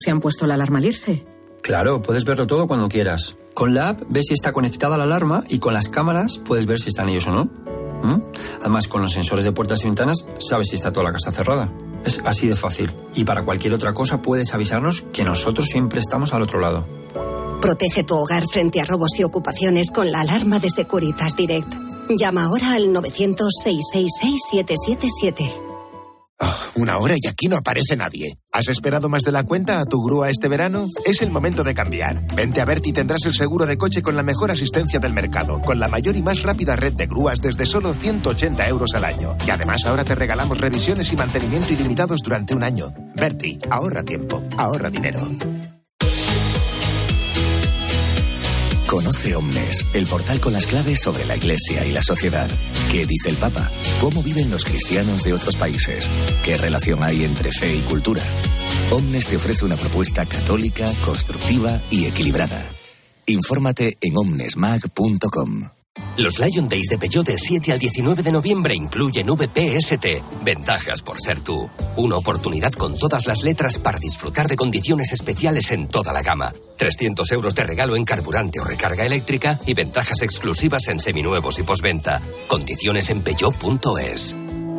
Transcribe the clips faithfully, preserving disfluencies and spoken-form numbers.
se han puesto la alarma al irse. Claro, puedes verlo todo cuando quieras. Con la app ves si está conectada la alarma y con las cámaras puedes ver si están ellos o no. ¿Mm? Además, con los sensores de puertas y ventanas sabes si está toda la casa cerrada. Es así de fácil. Y para cualquier otra cosa puedes avisarnos, que nosotros siempre estamos al otro lado. Protege tu hogar frente a robos y ocupaciones con la alarma de Securitas Direct. Llama ahora al novecientos, seiscientos sesenta y seis, siete siete siete. Oh, una hora y aquí no aparece nadie. ¿Has esperado más de la cuenta a tu grúa este verano? Es el momento de cambiar. Vente a Berti y tendrás el seguro de coche con la mejor asistencia del mercado, con la mayor y más rápida red de grúas desde solo ciento ochenta euros al año. Y además ahora te regalamos revisiones y mantenimiento ilimitados durante un año. Berti, ahorra tiempo, ahorra dinero. Conoce Omnes, el portal con las claves sobre la Iglesia y la sociedad. ¿Qué dice el Papa? ¿Cómo viven los cristianos de otros países? ¿Qué relación hay entre fe y cultura? Omnes te ofrece una propuesta católica, constructiva y equilibrada. Infórmate en omnesmag punto com. Los Lion Days de Peugeot del siete al diecinueve de noviembre incluyen V P S T. Ventajas por ser tú. Una oportunidad con todas las letras para disfrutar de condiciones especiales en toda la gama. trescientos euros de regalo en carburante o recarga eléctrica y ventajas exclusivas en seminuevos y postventa. Condiciones en peugeot punto es.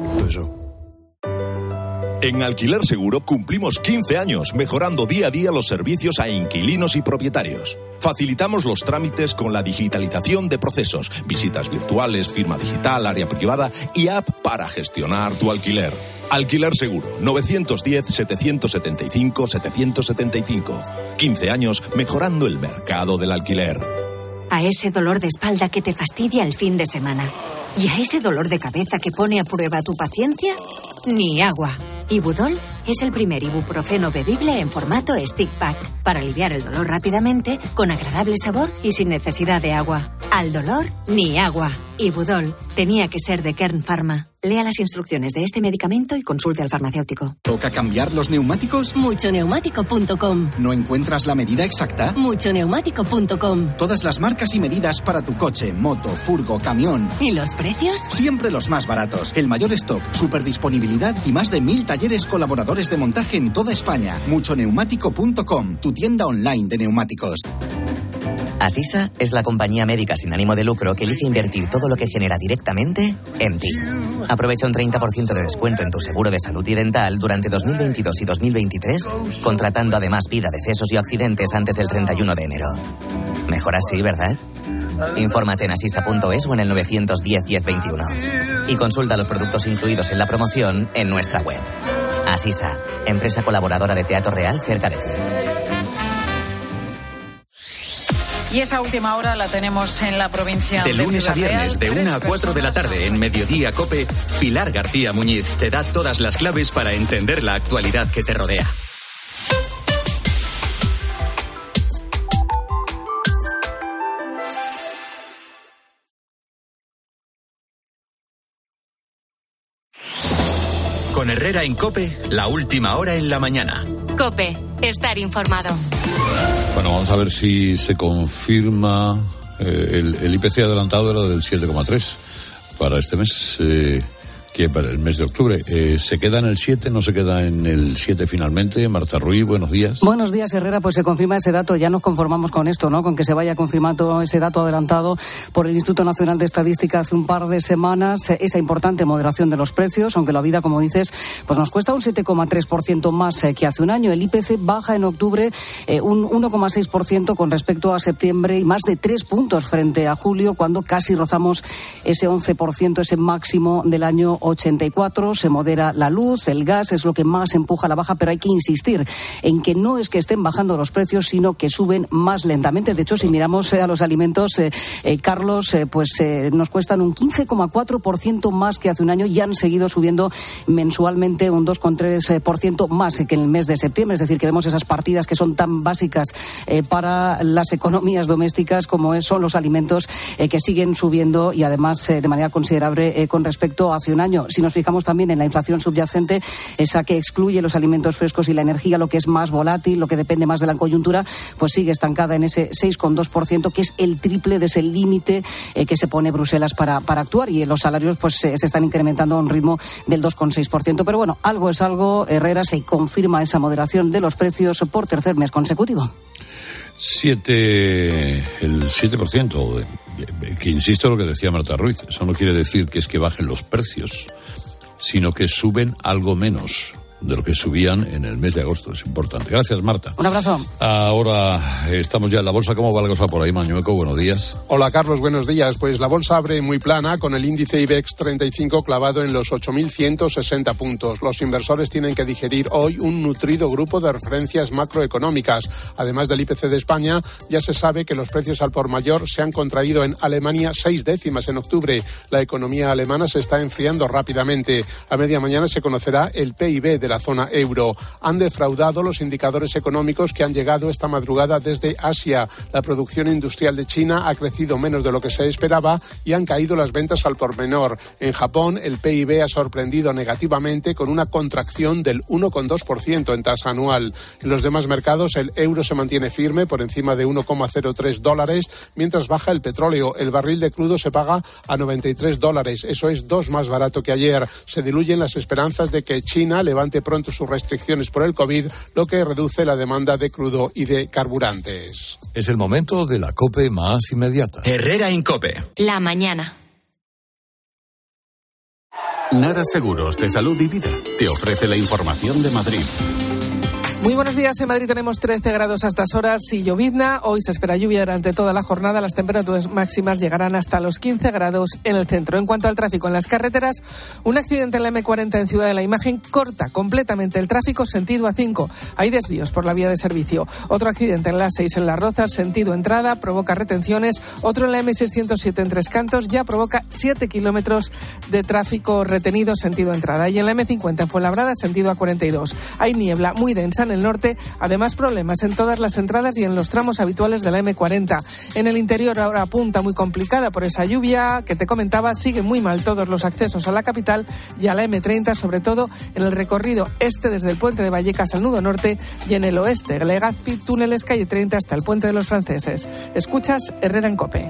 En Alquiler Seguro cumplimos quince años mejorando día a día los servicios a inquilinos y propietarios. Facilitamos los trámites con la digitalización de procesos, visitas virtuales, firma digital, área privada y app para gestionar tu alquiler. Alquiler Seguro, novecientos diez, setecientos setenta y cinco, setecientos setenta y cinco. quince años mejorando el mercado del alquiler. A ese dolor de espalda que te fastidia el fin de semana y a ese dolor de cabeza que pone a prueba tu paciencia, ni agua. Ibudol es el primer ibuprofeno bebible en formato stick pack para aliviar el dolor rápidamente, con agradable sabor y sin necesidad de agua. Al dolor, ni agua. Ibudol tenía que ser de Kern Pharma. Lea las instrucciones de este medicamento y consulte al farmacéutico. ¿Toca cambiar los neumáticos? mucho neumático punto com. ¿No encuentras la medida exacta? mucho neumático punto com. Todas las marcas y medidas para tu coche, moto, furgo, camión. ¿Y los precios? Siempre los más baratos. El mayor stock, superdisponibilidad y más de mil talleres colaboradores de montaje en toda España. mucho neumático punto com, tu tienda online de neumáticos. Asisa es la compañía médica sin ánimo de lucro que elige invertir todo lo que genera directamente en ti. Aprovecha un treinta por ciento de descuento en tu seguro de salud y dental durante dos mil veintidós y dos mil veintitrés, contratando además vida, decesos y accidentes antes del treinta y uno de enero. Mejor así, ¿verdad? Infórmate en asisa punto es o en el novecientos diez, diez veintiuno. Y consulta los productos incluidos en la promoción en nuestra web. Asisa, empresa colaboradora de Teatro Real cerca de ti. Y esa última hora la tenemos en la provincia de De lunes a Ciudad viernes, Real. de una a cuatro de la tarde, en Mediodía COPE, Pilar García Muñiz te da todas las claves para entender la actualidad que te rodea. Con Herrera en COPE, la última hora en la mañana. COPE, estar informado. Bueno, vamos a ver si se confirma. Eh, el, el I P C adelantado era del siete coma tres para este mes, eh, que para el mes de octubre. Eh, ¿Se queda en el siete? ¿No se queda en el siete finalmente? Marta Ruiz, buenos días. Buenos días, Herrera. Pues se confirma ese dato. Ya nos conformamos con esto, ¿no? Con que se vaya confirmando ese dato adelantado por el Instituto Nacional de Estadística hace un par de semanas. Esa importante moderación de los precios, aunque la vida, como dices, pues nos cuesta un siete coma tres por ciento más que hace un año. El I P C baja en octubre eh, un uno coma seis por ciento con respecto a septiembre y más de tres puntos frente a julio, cuando casi rozamos ese once por ciento, ese máximo del año ochenta y cuatro. Se modera la luz, el gas, es lo que más empuja a la baja, pero hay que insistir en que no es que estén bajando los precios, sino que suben más lentamente. De hecho, si miramos eh, a los alimentos, eh, eh, Carlos, eh, pues eh, nos cuestan un quince coma cuatro por ciento más que hace un año y han seguido subiendo mensualmente un dos coma tres por ciento más que en el mes de septiembre. Es decir, que vemos esas partidas que son tan básicas eh, para las economías domésticas como son los alimentos, eh, que siguen subiendo y además eh, de manera considerable eh, con respecto a hace un año. año. Si nos fijamos también en la inflación subyacente, esa que excluye los alimentos frescos y la energía, lo que es más volátil, lo que depende más de la coyuntura, pues sigue estancada en ese seis coma dos por ciento, que es el triple de ese límite eh, que se pone Bruselas para, para actuar, y los salarios pues eh, se están incrementando a un ritmo del dos coma seis por ciento. Pero bueno, algo es algo, Herrera, se confirma esa moderación de los precios por tercer mes consecutivo. Siete, el siete por ciento, que insisto en lo que decía Marta Ruiz, eso no quiere decir que es que bajen los precios, sino que suben algo menos de lo que subían en el mes de agosto. Es importante. Gracias, Marta. Un abrazo. Ahora estamos ya en la bolsa. ¿Cómo va la cosa por ahí, Mañueco? Buenos días. Hola, Carlos. Buenos días. Pues la bolsa abre muy plana, con el índice IBEX treinta y cinco clavado en los ocho mil ciento sesenta puntos. Los inversores tienen que digerir hoy un nutrido grupo de referencias macroeconómicas. Además del I P C de España, ya se sabe que los precios al por mayor se han contraído en Alemania seis décimas en octubre. La economía alemana se está enfriando rápidamente. A media mañana se conocerá el P I B de la zona euro. Han defraudado los indicadores económicos que han llegado esta madrugada desde Asia. La producción industrial de China ha crecido menos de lo que se esperaba y han caído las ventas al por menor. En Japón, el P I B ha sorprendido negativamente con una contracción del uno coma dos por ciento en tasa anual. En los demás mercados, el euro se mantiene firme por encima de uno coma cero tres dólares, mientras baja el petróleo. El barril de crudo se paga a noventa y tres dólares. Eso es dos más barato que ayer. Se diluyen las esperanzas de que China levante pronto sus restricciones por el COVID, lo que reduce la demanda de crudo y de carburantes. Es el momento de la COPE más inmediata. Herrera Incope. La mañana. Nara Seguros de Salud y Vida te ofrece la información de Madrid. Muy buenos días. En Madrid tenemos trece grados a estas horas y llovizna. Hoy se espera lluvia durante toda la jornada. Las temperaturas máximas llegarán hasta los quince grados en el centro. En cuanto al tráfico en las carreteras, un accidente en la eme cuarenta en Ciudad de la Imagen corta completamente el tráfico sentido A cinco. Hay desvíos por la vía de servicio. Otro accidente en la A seis en Las Rozas, sentido entrada, provoca retenciones. Otro en la eme seiscientos siete en Tres Cantos ya provoca siete kilómetros de tráfico retenido sentido entrada. Y en la eme cincuenta en Fuenlabrada, sentido A cuarenta y dos. Hay niebla muy densa en el norte, además problemas en todas las entradas y en los tramos habituales de la eme cuarenta. En el interior ahora apunta muy complicada por esa lluvia que te comentaba, siguen muy mal todos los accesos a la capital y a la eme treinta, sobre todo en el recorrido este desde el puente de Vallecas al nudo norte y en el oeste, Legazpi, túneles calle treinta hasta el puente de los franceses. Escuchas Herrera en COPE.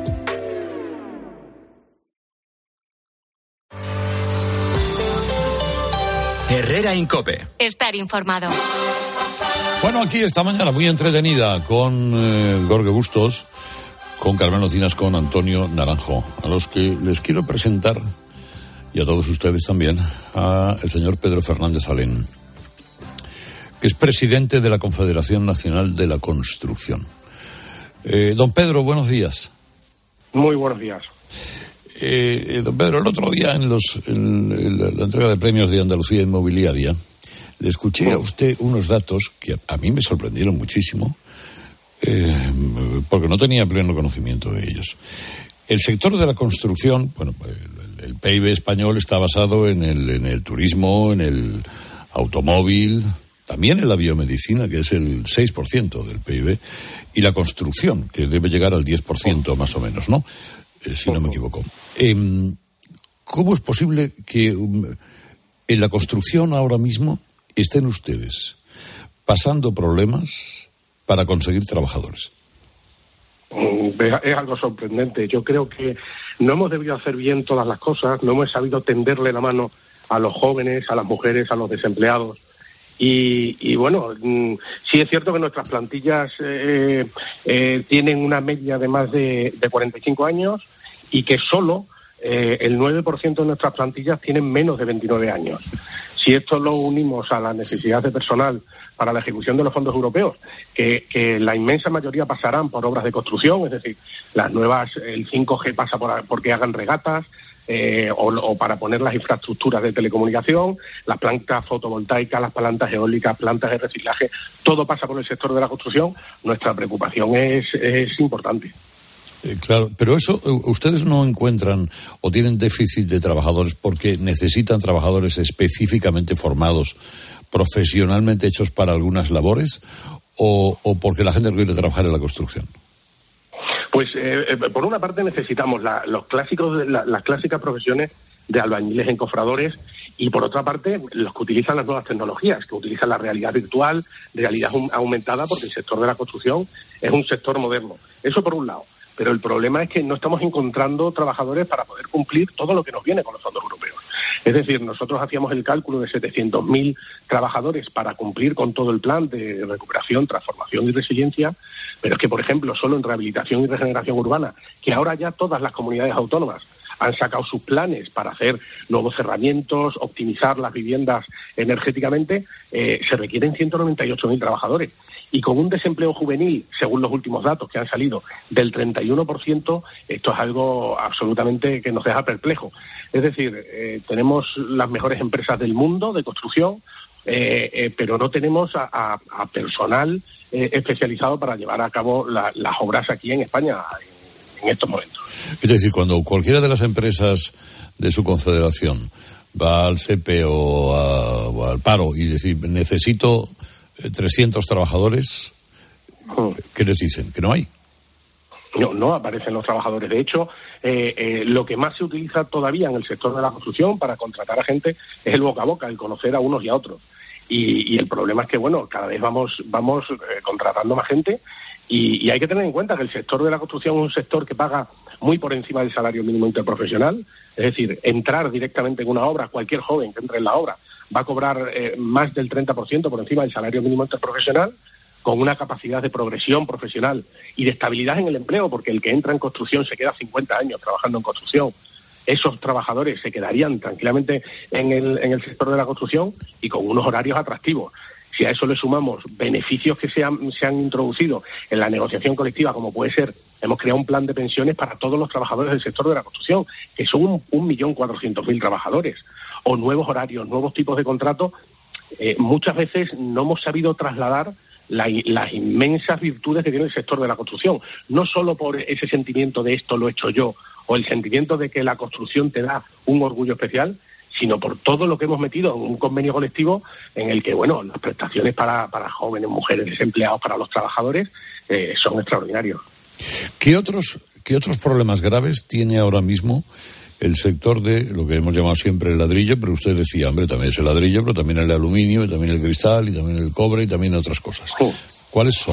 Herrera Incope. Estar informado. Bueno, aquí esta mañana muy entretenida con eh, Jorge Bustos, con Carmen Locinas, con Antonio Naranjo, a los que les quiero presentar, y a todos ustedes también, a el señor Pedro Fernández Alén, que es presidente de la Confederación Nacional de la Construcción. Eh, don Pedro, buenos días. Muy buenos días. Eh, don Pedro, el otro día en, los, en, en la entrega de premios de Andalucía Inmobiliaria le escuché a usted unos datos que a mí me sorprendieron muchísimo, eh, porque no tenía pleno conocimiento de ellos. El sector de la construcción, bueno, el, el P I B español está basado en el, en el turismo, en el automóvil, también en la biomedicina, que es el seis por ciento del P I B, y la construcción, que debe llegar al diez por ciento más o menos, ¿no? Eh, si no me equivoco. Eh, ¿Cómo es posible que um, en la construcción ahora mismo estén ustedes pasando problemas para conseguir trabajadores? Es algo sorprendente. Yo creo que no hemos debido hacer bien todas las cosas, no hemos sabido tenderle la mano a los jóvenes, a las mujeres, a los desempleados. Y, y bueno, sí es cierto que nuestras plantillas eh, eh, tienen una media de más de, de cuarenta y cinco años y que solo eh, el nueve por ciento de nuestras plantillas tienen menos de veintinueve años. Si esto lo unimos a la necesidad de personal para la ejecución de los fondos europeos, que, que la inmensa mayoría pasarán por obras de construcción, es decir, las nuevas, el cinco G pasa por porque hagan regatas, Eh, o, o para poner las infraestructuras de telecomunicación, las plantas fotovoltaicas, las plantas eólicas, plantas de reciclaje, todo pasa por el sector de la construcción. Nuestra preocupación es, es importante. Eh, claro, pero eso, ¿ustedes no encuentran o tienen déficit de trabajadores porque necesitan trabajadores específicamente formados, profesionalmente hechos para algunas labores, o, o porque la gente no quiere trabajar en la construcción? Pues eh, por una parte necesitamos la, los clásicos, la, las clásicas profesiones de albañiles encofradores, y por otra parte los que utilizan las nuevas tecnologías, que utilizan la realidad virtual, realidad aumentada, porque el sector de la construcción es un sector moderno. Eso por un lado. Pero el problema es que no estamos encontrando trabajadores para poder cumplir todo lo que nos viene con los fondos europeos. Es decir, nosotros hacíamos el cálculo de setecientos mil trabajadores para cumplir con todo el plan de recuperación, transformación y resiliencia, pero es que, por ejemplo, solo en rehabilitación y regeneración urbana, que ahora ya todas las comunidades autónomas han sacado sus planes para hacer nuevos cerramientos, optimizar las viviendas energéticamente, eh, se requieren ciento noventa y ocho mil trabajadores. Y con un desempleo juvenil, según los últimos datos que han salido, del treinta y uno por ciento, esto es algo absolutamente que nos deja perplejos. Es decir, eh, tenemos las mejores empresas del mundo de construcción, eh, eh, pero no tenemos a, a, a personal eh, especializado para llevar a cabo la, las obras aquí en España en, en estos momentos. Es decir, cuando cualquiera de las empresas de su confederación va al S E P E o, a, o al paro y decir, necesito trescientos trabajadores, ¿qué les dicen? ¿Que no hay? No, no aparecen los trabajadores. De hecho, eh, eh, lo que más se utiliza todavía en el sector de la construcción para contratar a gente es el boca a boca, el conocer a unos y a otros. Y, y el problema es que, bueno, cada vez vamos vamos eh, contratando más gente y, y hay que tener en cuenta que el sector de la construcción es un sector que paga muy por encima del salario mínimo interprofesional. Es decir, entrar directamente en una obra, cualquier joven que entre en la obra va a cobrar eh, más del treinta por ciento por encima del salario mínimo interprofesional, con una capacidad de progresión profesional y de estabilidad en el empleo, porque el que entra en construcción se queda cincuenta años trabajando en construcción. Esos trabajadores se quedarían tranquilamente en el, en el sector de la construcción y con unos horarios atractivos. Si a eso le sumamos beneficios que se han, se han introducido en la negociación colectiva, como puede ser, hemos creado un plan de pensiones para todos los trabajadores del sector de la construcción, que son un millón cuatrocientos mil trabajadores, o nuevos horarios, nuevos tipos de contratos, eh, muchas veces no hemos sabido trasladar la, las inmensas virtudes que tiene el sector de la construcción, no solo por ese sentimiento de esto lo he hecho yo, o el sentimiento de que la construcción te da un orgullo especial, sino por todo lo que hemos metido en un convenio colectivo en el que, bueno, las prestaciones para, para jóvenes, mujeres, desempleados, para los trabajadores, eh, son extraordinarios. ¿Qué otros, qué otros problemas graves tiene ahora mismo el sector de lo que hemos llamado siempre el ladrillo? Pero usted decía, hombre, también es el ladrillo, pero también el aluminio, y también el cristal, y también el cobre, y también otras cosas. Sí. ¿Cuáles son?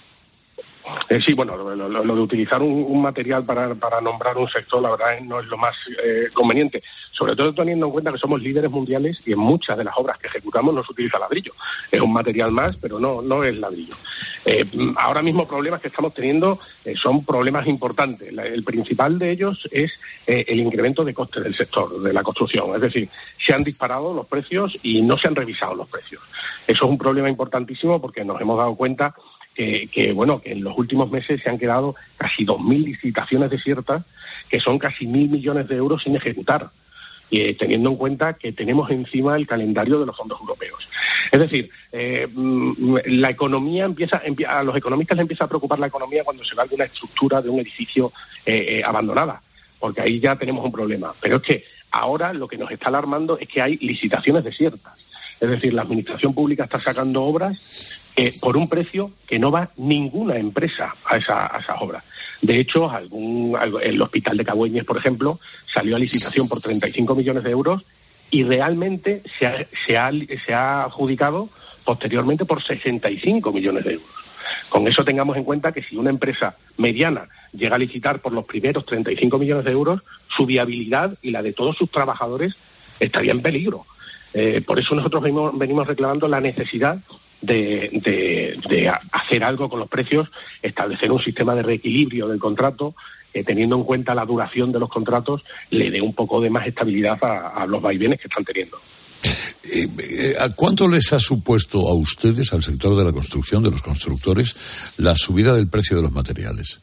Eh, sí, bueno, lo, lo, lo de utilizar un, un material para, para nombrar un sector, la verdad, no es lo más eh, conveniente. Sobre todo teniendo en cuenta que somos líderes mundiales y en muchas de las obras que ejecutamos no se utiliza ladrillo. Es un material más, pero no, no es ladrillo. Eh, ahora mismo problemas que estamos teniendo eh, son problemas importantes. La, el principal de ellos es eh, el incremento de costes del sector de la construcción. Es decir, se han disparado los precios y no se han revisado los precios. Eso es un problema importantísimo porque nos hemos dado cuenta Que, que, bueno, que en los últimos meses se han quedado casi dos mil licitaciones desiertas, que son casi mil millones de euros sin ejecutar, eh, teniendo en cuenta que tenemos encima el calendario de los fondos europeos. Es decir, eh, la economía empieza, a los economistas les empieza a preocupar la economía cuando se va de una estructura de un edificio eh, eh, abandonada, porque ahí ya tenemos un problema. Pero es que ahora lo que nos está alarmando es que hay licitaciones desiertas. Es decir, la administración pública está sacando obras Eh, por un precio que no va ninguna empresa a, esa, a esas obras. De hecho, algún, el Hospital de Cagüeñes, por ejemplo, salió a licitación por treinta y cinco millones de euros y realmente se ha, se ha, se ha adjudicado posteriormente por sesenta y cinco millones de euros. Con eso tengamos en cuenta que si una empresa mediana llega a licitar por los primeros treinta y cinco millones de euros, su viabilidad y la de todos sus trabajadores estaría en peligro. Eh, por eso nosotros venimos, venimos reclamando la necesidad De, de, de hacer algo con los precios, establecer un sistema de reequilibrio del contrato, eh, teniendo en cuenta la duración de los contratos, le dé un poco de más estabilidad a, a los vaivenes que están teniendo. ¿A cuánto les ha supuesto a ustedes, al sector de la construcción, de los constructores, la subida del precio de los materiales?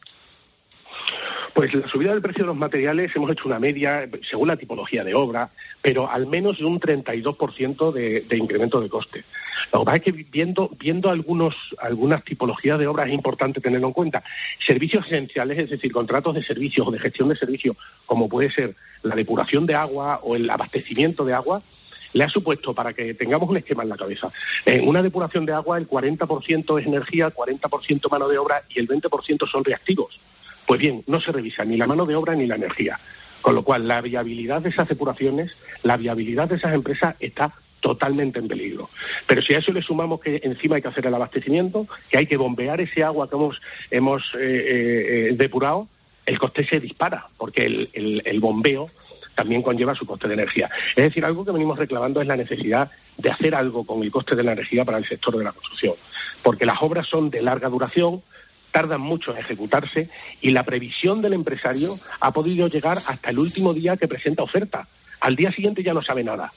Pues la subida del precio de los materiales hemos hecho una media, según la tipología de obra, pero al menos de un treinta y dos por ciento de, de incremento de coste. Lo que pasa es que viendo, viendo algunos, algunas tipologías de obras es importante tenerlo en cuenta. Servicios esenciales, es decir, contratos de servicios o de gestión de servicios, como puede ser la depuración de agua o el abastecimiento de agua, le ha supuesto, para que tengamos un esquema en la cabeza, en una depuración de agua el cuarenta por ciento es energía, cuarenta por ciento mano de obra y el veinte por ciento son reactivos. Pues bien, no se revisa ni la mano de obra ni la energía. Con lo cual, la viabilidad de esas depuraciones, la viabilidad de esas empresas está totalmente en peligro. Pero si a eso le sumamos que encima hay que hacer el abastecimiento, que hay que bombear ese agua que hemos, hemos eh, eh, depurado, el coste se dispara, porque el, el, el bombeo también conlleva su coste de energía. Es decir, algo que venimos reclamando es la necesidad de hacer algo con el coste de la energía para el sector de la construcción, porque las obras son de larga duración, tardan mucho en ejecutarse y la previsión del empresario ha podido llegar hasta el último día que presenta oferta. Al día siguiente ya no sabe nada.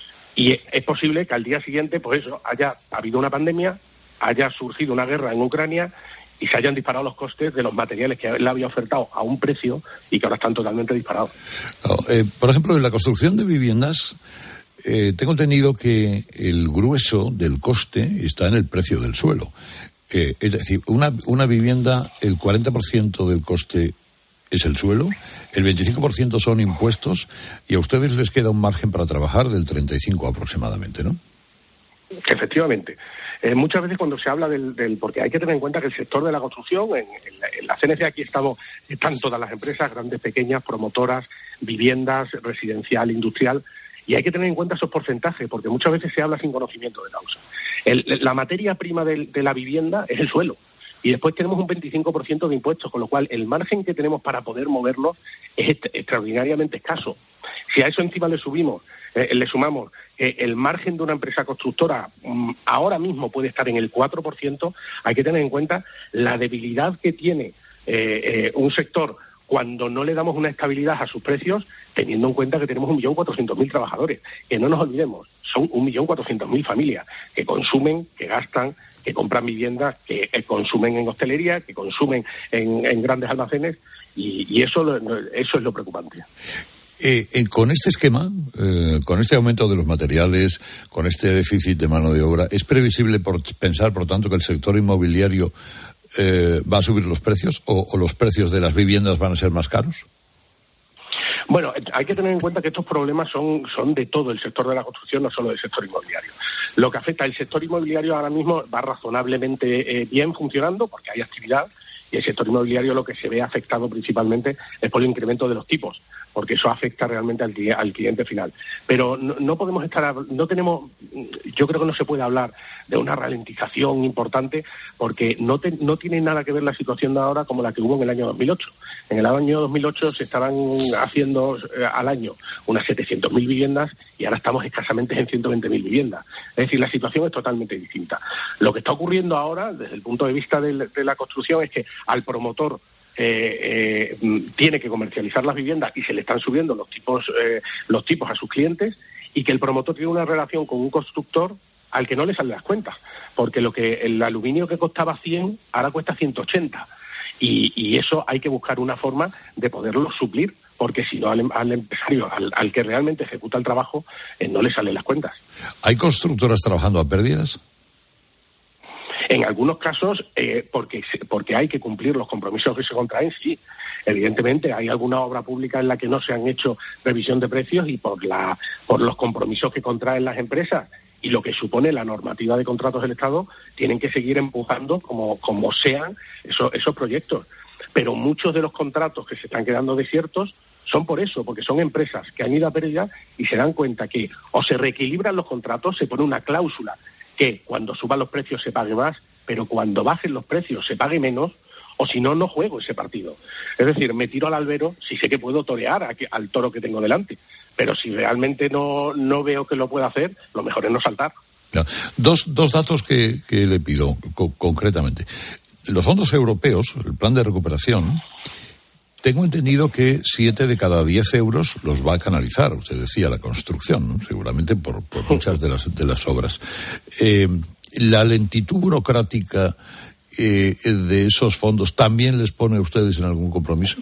Y es posible que al día siguiente, pues eso, haya habido una pandemia, haya surgido una guerra en Ucrania y se hayan disparado los costes de los materiales que él había ofertado a un precio y que ahora están totalmente disparados. Oh, eh, por ejemplo, en la construcción de viviendas, eh, tengo entendido que el grueso del coste está en el precio del suelo. Eh, es decir, una, una vivienda, el cuarenta por ciento del coste es el suelo, el veinticinco por ciento son impuestos y a ustedes les queda un margen para trabajar del treinta y cinco por ciento aproximadamente, ¿no? Efectivamente. Eh, muchas veces cuando se habla del, del... Porque hay que tener en cuenta que el sector de la construcción, en, en, la, en la C N C aquí estamos, están todas las empresas, grandes, pequeñas, promotoras, viviendas, residencial, industrial, y hay que tener en cuenta esos porcentajes, porque muchas veces se habla sin conocimiento de causa. El, la materia prima de, de la vivienda es el suelo. Y después tenemos un veinticinco por ciento de impuestos, con lo cual el margen que tenemos para poder movernos es est- extraordinariamente escaso. Si a eso encima le subimos, eh, le sumamos que eh, el margen de una empresa constructora um, ahora mismo puede estar en el cuatro por ciento, hay que tener en cuenta la debilidad que tiene eh, eh, un sector cuando no le damos una estabilidad a sus precios, teniendo en cuenta que tenemos un millón cuatrocientos mil trabajadores. Que no nos olvidemos, son un millón cuatrocientos mil familias que consumen, que gastan, que compran viviendas, que eh, consumen en hostelería, que consumen en, en grandes almacenes, y, y eso, eso es lo preocupante. Eh, eh, con este esquema, eh, con este aumento de los materiales, con este déficit de mano de obra, ¿es previsible por pensar, por tanto, que el sector inmobiliario eh, va a subir los precios o, o los precios de las viviendas van a ser más caros? Bueno, hay que tener en cuenta que estos problemas son, son de todo el sector de la construcción, no solo del sector inmobiliario. Lo que afecta al sector inmobiliario ahora mismo va razonablemente eh, bien funcionando porque hay actividad, y el sector inmobiliario lo que se ve afectado principalmente es por el incremento de los tipos, porque eso afecta realmente al, al cliente final. Pero no, no podemos estar, no tenemos, yo creo que no se puede hablar de una ralentización importante porque no, te, no tiene nada que ver la situación de ahora como la que hubo en el año dos mil ocho. En el año dos mil ocho se estaban haciendo eh, al año unas setecientas mil viviendas y ahora estamos escasamente en ciento veinte mil viviendas. Es decir, la situación es totalmente distinta. Lo que está ocurriendo ahora, desde el punto de vista de, de la construcción, es que al promotor eh, eh, tiene que comercializar las viviendas y se le están subiendo los tipos, eh, los tipos a sus clientes, y que el promotor tiene una relación con un constructor al que no le salen las cuentas, porque lo que el aluminio que costaba cien ahora cuesta ciento ochenta, y, y eso hay que buscar una forma de poderlo suplir, porque si no al, al empresario, al, al que realmente ejecuta el trabajo, eh, no le salen las cuentas. ¿Hay constructoras trabajando a pérdidas? En algunos casos, eh, porque, porque hay que cumplir los compromisos que se contraen, sí. Evidentemente, hay alguna obra pública en la que no se han hecho revisión de precios y por, la, por los compromisos que contraen las empresas y lo que supone la normativa de contratos del Estado, tienen que seguir empujando como, como sean esos, esos proyectos. Pero muchos de los contratos que se están quedando desiertos son por eso, porque son empresas que han ido a pérdida y se dan cuenta que o se reequilibran los contratos, se pone una cláusula que cuando suban los precios se pague más, pero cuando bajen los precios se pague menos, o si no, no juego ese partido. Es decir, me tiro al albero si sé que puedo torear a que, al toro que tengo delante, pero si realmente no, no veo que lo pueda hacer, lo mejor es no saltar. No. Dos, dos datos que, que le pido co- concretamente. Los fondos europeos, el plan de recuperación, tengo entendido que siete de cada diez euros los va a canalizar, usted decía, la construcción, ¿no? Seguramente por, por muchas de las, de las obras. Eh, ¿La lentitud burocrática eh, de esos fondos también les pone a ustedes en algún compromiso?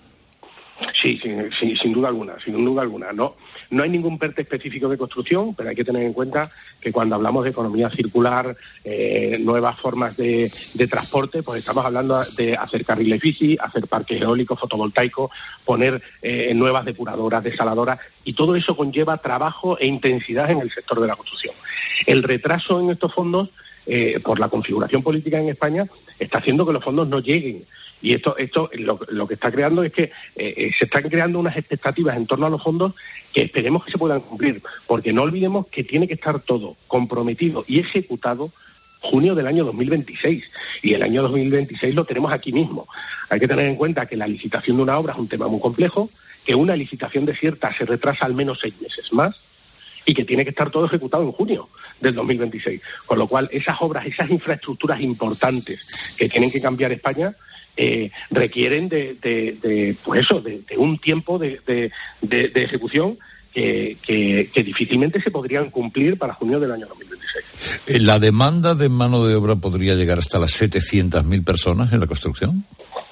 Sí, sí, sí, sin duda alguna, sin duda alguna. No, no hay ningún PERTE específico de construcción, pero hay que tener en cuenta que cuando hablamos de economía circular, eh, nuevas formas de, de transporte, pues estamos hablando de hacer carriles bici, hacer parques eólicos, fotovoltaicos, poner eh, nuevas depuradoras, desaladoras, y todo eso conlleva trabajo e intensidad en el sector de la construcción. El retraso en estos fondos eh, por la configuración política en España, está haciendo que los fondos no lleguen. Y esto, esto lo, lo que está creando es que eh, se están creando unas expectativas en torno a los fondos que esperemos que se puedan cumplir, porque no olvidemos que tiene que estar todo comprometido y ejecutado junio del año dos mil veintiséis, y el año dos mil veintiséis lo tenemos aquí mismo. Hay que tener en cuenta que la licitación de una obra es un tema muy complejo, que una licitación desierta se retrasa al menos seis meses más, y que tiene que estar todo ejecutado en junio del dos mil veintiséis. Con lo cual, esas obras, esas infraestructuras importantes que tienen que cambiar España, eh, requieren de, de, de, pues eso, de, de un tiempo de, de, de, de ejecución que, que, que difícilmente se podrían cumplir para junio del año dos mil veintiséis. ¿La demanda de mano de obra podría llegar hasta las setecientas mil personas en la construcción?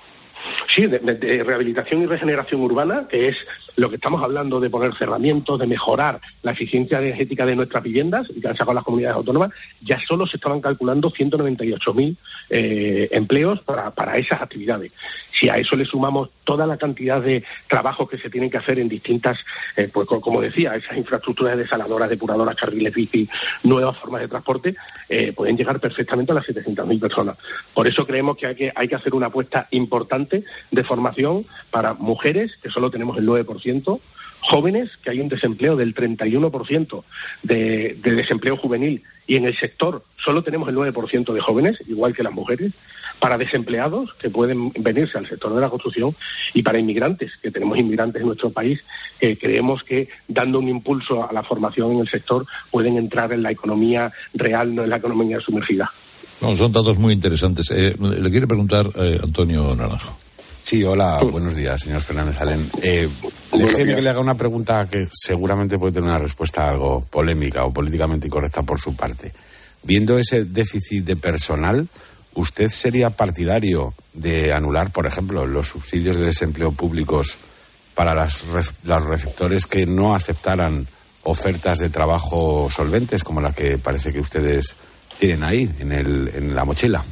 Sí, de, de, de rehabilitación y regeneración urbana, que es lo que estamos hablando, de poner cerramientos, de mejorar la eficiencia energética de nuestras viviendas, y que han sacado las comunidades autónomas, ya solo se estaban calculando ciento noventa y ocho mil eh, empleos para, para esas actividades. Si a eso le sumamos toda la cantidad de trabajos que se tienen que hacer en distintas, eh, pues como decía, esas infraestructuras desaladoras, depuradoras, carriles bici, nuevas formas de transporte, eh, pueden llegar perfectamente a las setecientas mil personas. Por eso creemos que hay que, hay que hacer una apuesta importante de formación para mujeres, que solo tenemos el nueve por ciento, jóvenes, que hay un desempleo del treinta y uno por ciento de, de desempleo juvenil, y en el sector solo tenemos el nueve por ciento de jóvenes, igual que las mujeres, para desempleados, que pueden venirse al sector de la construcción, y para inmigrantes, que tenemos inmigrantes en nuestro país, que creemos que dando un impulso a la formación en el sector pueden entrar en la economía real, no en la economía sumergida. No, son datos muy interesantes. Eh, le quiere preguntar eh, Antonio Naranjo. Sí, hola, buenos días, señor Fernández Alén. Eh, déjeme que le haga una pregunta que seguramente puede tener una respuesta algo polémica o políticamente incorrecta por su parte. Viendo ese déficit de personal, ¿usted sería partidario de anular, por ejemplo, los subsidios de desempleo públicos para las, los receptores que no aceptaran ofertas de trabajo solventes, como la que parece que ustedes tienen ahí, en, el, en la mochila?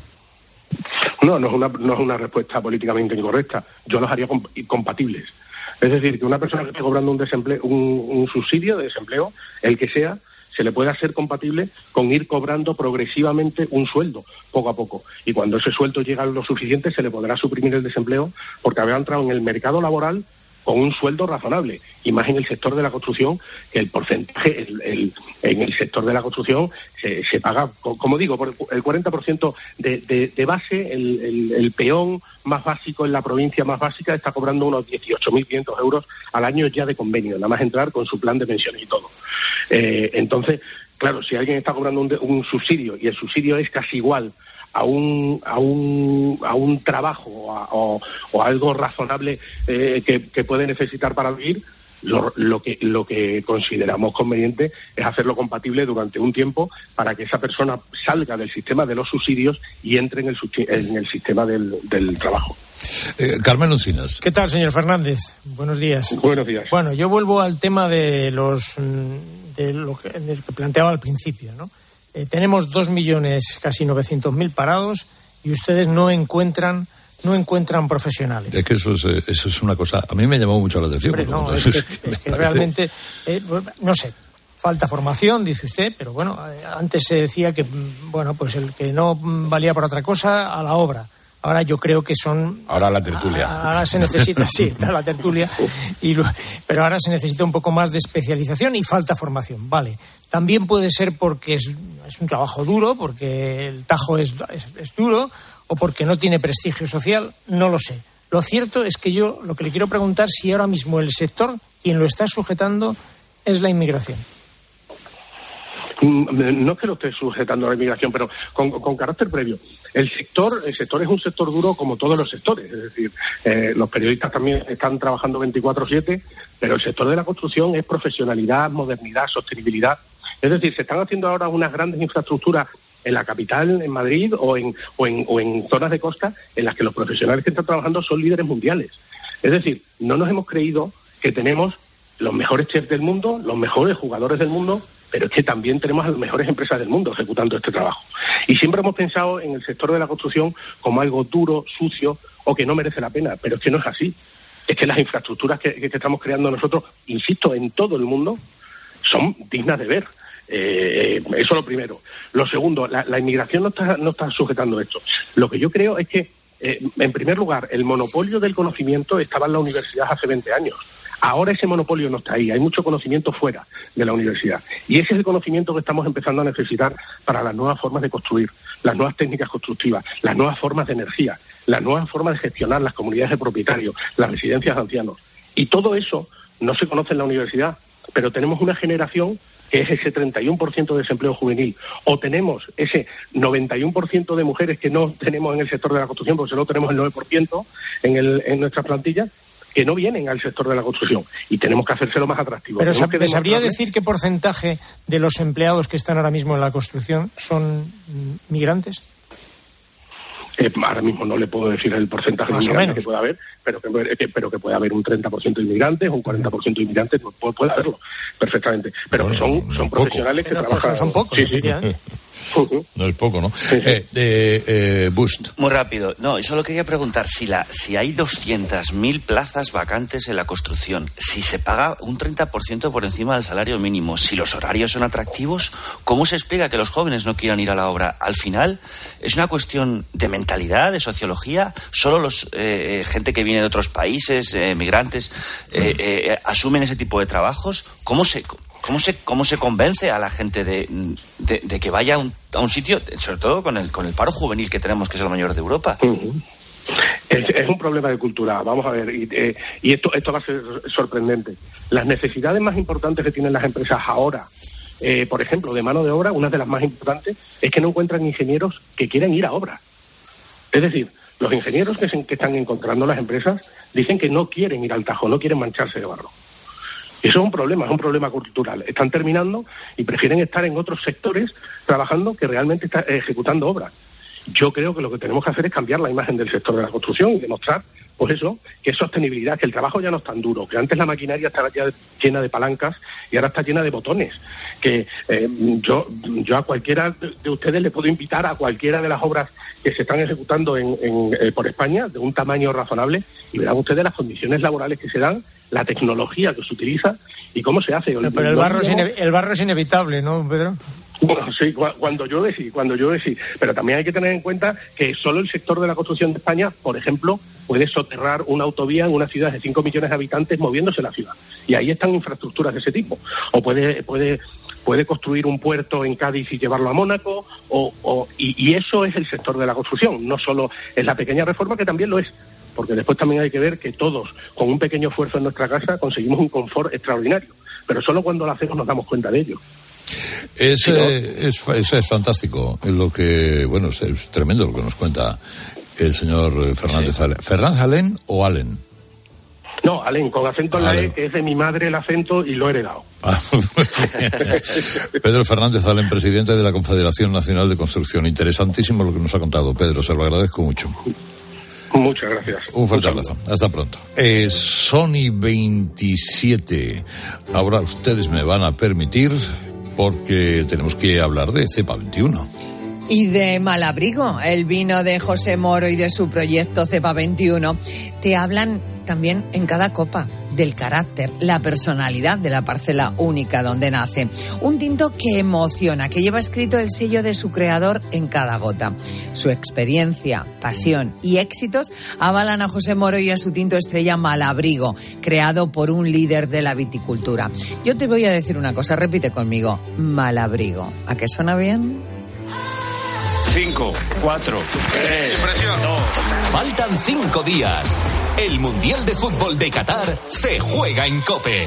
No, no es una, no es una respuesta políticamente incorrecta. Yo los haría comp- compatibles. Es decir, que una persona que esté cobrando un, desempleo, un, un subsidio de desempleo, el que sea, se le puede hacer compatible con ir cobrando progresivamente un sueldo, poco a poco. Y cuando ese sueldo llega a lo suficiente, se le podrá suprimir el desempleo, porque habrá entrado en el mercado laboral con un sueldo razonable, y más en el sector de la construcción, que el porcentaje, el, el, en el sector de la construcción se, se paga, como digo, por el cuarenta por ciento de, de, de base, el, el, el peón más básico en la provincia más básica está cobrando unos dieciocho mil quinientos euros al año ya de convenio, nada más entrar con su plan de pensiones y todo. Eh, entonces, claro, si alguien está cobrando un, un subsidio, y el subsidio es casi igual a un a un a un trabajo o, a, o, o algo razonable eh, que, que puede necesitar para vivir, lo, lo que lo que consideramos conveniente es hacerlo compatible durante un tiempo, para que esa persona salga del sistema de los subsidios y entre en el, en el sistema del, del trabajo. Eh, Carmen Encinas. ¿Qué tal, señor Fernández? Buenos días. Buenos días. Bueno, yo vuelvo al tema de los de lo que, de lo que planteaba al principio, ¿no? Eh, tenemos dos millones, casi novecientos mil parados, y ustedes no encuentran no encuentran profesionales. Es que eso es, eso es una cosa... A mí me llamó mucho la atención. Hombre, no, es que, es que realmente, eh, no sé, falta formación, dice usted, pero bueno, antes se decía que, bueno, pues el que no valía para otra cosa, a la obra. Ahora yo creo que son... Ahora la tertulia. Ahora se necesita, sí, está la tertulia, y lo, pero ahora se necesita un poco más de especialización y falta formación, vale. También puede ser porque es, es un trabajo duro, porque el tajo es, es, es duro, o porque no tiene prestigio social, no lo sé. Lo cierto es que yo lo que le quiero preguntar si ahora mismo el sector, quien lo está sujetando, es la inmigración. No es que lo esté sujetando a la inmigración, pero con, con carácter previo. El sector el sector es un sector duro como todos los sectores. Es decir, eh, los periodistas también están trabajando veinticuatro siete, pero el sector de la construcción es profesionalidad, modernidad, sostenibilidad. Es decir, se están haciendo ahora unas grandes infraestructuras en la capital, en Madrid, o en, o en, o en zonas de costa, en las que los profesionales que están trabajando son líderes mundiales. Es decir, no nos hemos creído que tenemos los mejores chefs del mundo, los mejores jugadores del mundo, pero es que también tenemos a las mejores empresas del mundo ejecutando este trabajo. Y siempre hemos pensado en el sector de la construcción como algo duro, sucio, o que no merece la pena, pero es que no es así. Es que las infraestructuras que, que estamos creando nosotros, insisto, en todo el mundo, son dignas de ver. Eh, eso lo primero. Lo segundo, la, la inmigración no está, no está sujetando esto. Lo que yo creo es que, eh, en primer lugar, el monopolio del conocimiento estaba en la universidad hace veinte años. Ahora ese monopolio no está ahí, hay mucho conocimiento fuera de la universidad. Y ese es el conocimiento que estamos empezando a necesitar para las nuevas formas de construir, las nuevas técnicas constructivas, las nuevas formas de energía, las nuevas formas de gestionar las comunidades de propietarios, las residencias de ancianos. Y todo eso no se conoce en la universidad, pero tenemos una generación que es ese treinta y uno por ciento de desempleo juvenil, o tenemos ese noventa y uno por ciento de mujeres que no tenemos en el sector de la construcción, porque solo tenemos el nueve por ciento en, el, en nuestras plantillas, que no vienen al sector de la construcción, y tenemos que hacérselo más atractivo. Pero ¿me ¿me sabría decir qué porcentaje de los empleados que están ahora mismo en la construcción son migrantes? Eh, ahora mismo no le puedo decir el porcentaje más de inmigrantes que puede haber, pero que, que, pero que puede haber un treinta por ciento de inmigrantes, un cuarenta por ciento de inmigrantes, puede, puede haberlo perfectamente. Pero bueno, son, son profesionales poco. que no, trabajan... Son pocos, sí, sí. No es poco, ¿no? Sí, sí. Eh, eh, eh, Bust. Muy rápido. No, solo quería preguntar si la si hay doscientas mil plazas vacantes en la construcción, si se paga un treinta por ciento por encima del salario mínimo, si los horarios son atractivos, ¿cómo se explica que los jóvenes no quieran ir a la obra? Al final, ¿es una cuestión de mentalidad, de sociología? ¿Solo los eh, gente que viene de otros países, eh, migrantes, eh, eh, asumen ese tipo de trabajos? ¿Cómo se...? ¿Cómo se, cómo se convence a la gente de, de, de que vaya a un, a un sitio, sobre todo con el, con el paro juvenil que tenemos, que es el mayor de Europa? Uh-huh. Es, es un problema de cultura. Vamos a ver, y, eh, y esto, esto va a ser sorprendente. Las necesidades más importantes que tienen las empresas ahora, eh, por ejemplo, de mano de obra, una de las más importantes es que no encuentran ingenieros que quieran ir a obra. Es decir, los ingenieros que, se, que están encontrando las empresas dicen que no quieren ir al Tajo, no quieren mancharse de barro. Eso es un problema, es un problema cultural. Están terminando y prefieren estar en otros sectores trabajando que realmente están ejecutando obras. Yo creo que lo que tenemos que hacer es cambiar la imagen del sector de la construcción y demostrar, pues eso, que es sostenibilidad, que el trabajo ya no es tan duro, que antes la maquinaria estaba ya llena de palancas y ahora está llena de botones. Que eh, yo yo a cualquiera de ustedes le puedo invitar a cualquiera de las obras que se están ejecutando en, en, eh, por España, de un tamaño razonable, y verán ustedes las condiciones laborales que se dan, la tecnología que se utiliza y cómo se hace. Pero, pero el, barro es ine- el barro es inevitable, ¿no, Pedro? Bueno, sí, cuando llueve sí, cuando llueve sí. Pero también hay que tener en cuenta que solo el sector de la construcción de España, por ejemplo, puede soterrar una autovía en una ciudad de cinco millones de habitantes moviéndose la ciudad. Y ahí están infraestructuras de ese tipo. O puede puede puede construir un puerto en Cádiz y llevarlo a Mónaco, o, o y, y eso es el sector de la construcción. No solo es la pequeña reforma, que también lo es. Porque después también hay que ver que todos, con un pequeño esfuerzo en nuestra casa, conseguimos un confort extraordinario. Pero solo cuando lo hacemos nos damos cuenta de ello. Es, sí, ¿no? eh, es, es, es fantástico lo que, bueno, es, es tremendo lo que nos cuenta el señor Fernández sí. Alén. ¿Fernández Alén o Alén? No, Alén, con acento en la E, que es de mi madre el acento y lo he heredado. Ah, Pedro Fernández Alén, presidente de la Confederación Nacional de Construcción. Interesantísimo lo que nos ha contado, Pedro, se lo agradezco mucho. Muchas gracias. Un fuerte abrazo. Hasta pronto. Eh, Sony veintisiete. Ahora ustedes me van a permitir, porque tenemos que hablar de Cepa veintiuno. Y de Malabrigo, el vino de José Moro y de su proyecto Cepa veintiuno. Te hablan también en cada copa del carácter, la personalidad de la parcela única donde nace. Un tinto que emociona, que lleva escrito el sello de su creador en cada gota. Su experiencia, pasión y éxitos avalan a José Moro y a su tinto estrella Malabrigo, creado por un líder de la viticultura. Yo te voy a decir una cosa, repite conmigo, Malabrigo. ¿A qué suena bien? Cinco, cuatro, tres, dos. Faltan cinco días. El Mundial de Fútbol de Qatar se juega en COPE.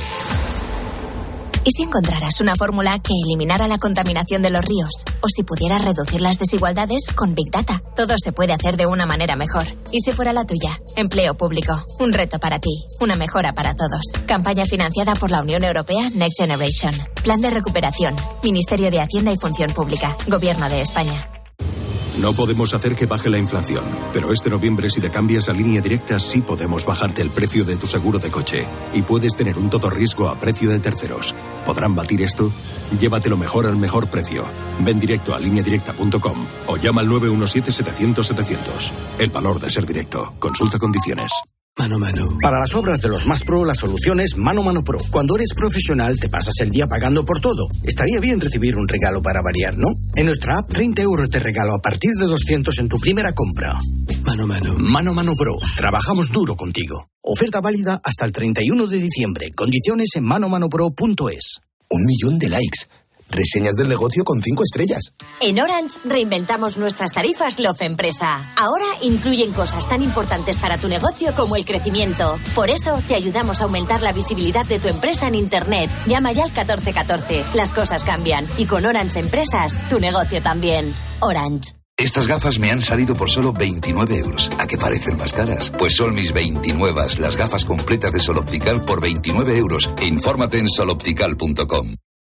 ¿Y si encontraras una fórmula que eliminara la contaminación de los ríos? ¿O si pudieras reducir las desigualdades con Big Data? Todo se puede hacer de una manera mejor. ¿Y si fuera la tuya? Empleo público. Un reto para ti. Una mejora para todos. Campaña financiada por la Unión Europea Next Generation. Plan de recuperación. Ministerio de Hacienda y Función Pública. Gobierno de España. No podemos hacer que baje la inflación, pero este noviembre si te cambias a Línea Directa sí podemos bajarte el precio de tu seguro de coche y puedes tener un todo riesgo a precio de terceros. ¿Podrán batir esto? Llévatelo mejor al mejor precio. Ven directo a línea directa punto com o llama al nueve uno siete, setecientos, setecientos. El valor de ser directo. Consulta condiciones. Mano Mano. Para las obras de los más pro, la solución es Mano Mano Pro. Cuando eres profesional, te pasas el día pagando por todo. Estaría bien recibir un regalo para variar, ¿no? En nuestra app, treinta euros de regalo a partir de doscientos en tu primera compra. Mano Mano. Mano Mano Pro. Trabajamos duro contigo. Oferta válida hasta el treinta y uno de diciembre. Condiciones en manomanopro punto es. Un millón de likes. Reseñas del negocio con cinco estrellas. En Orange reinventamos nuestras tarifas Love Empresa. Ahora incluyen cosas tan importantes para tu negocio como el crecimiento. Por eso te ayudamos a aumentar la visibilidad de tu empresa en Internet. Llama ya al catorce catorce. Las cosas cambian. Y con Orange Empresas, tu negocio también. Orange. Estas gafas me han salido por solo veintinueve euros. ¿A qué parecen más caras? Pues son mis veintinueve, las gafas completas de Sol Optical por veintinueve euros. Infórmate en sol optical punto com.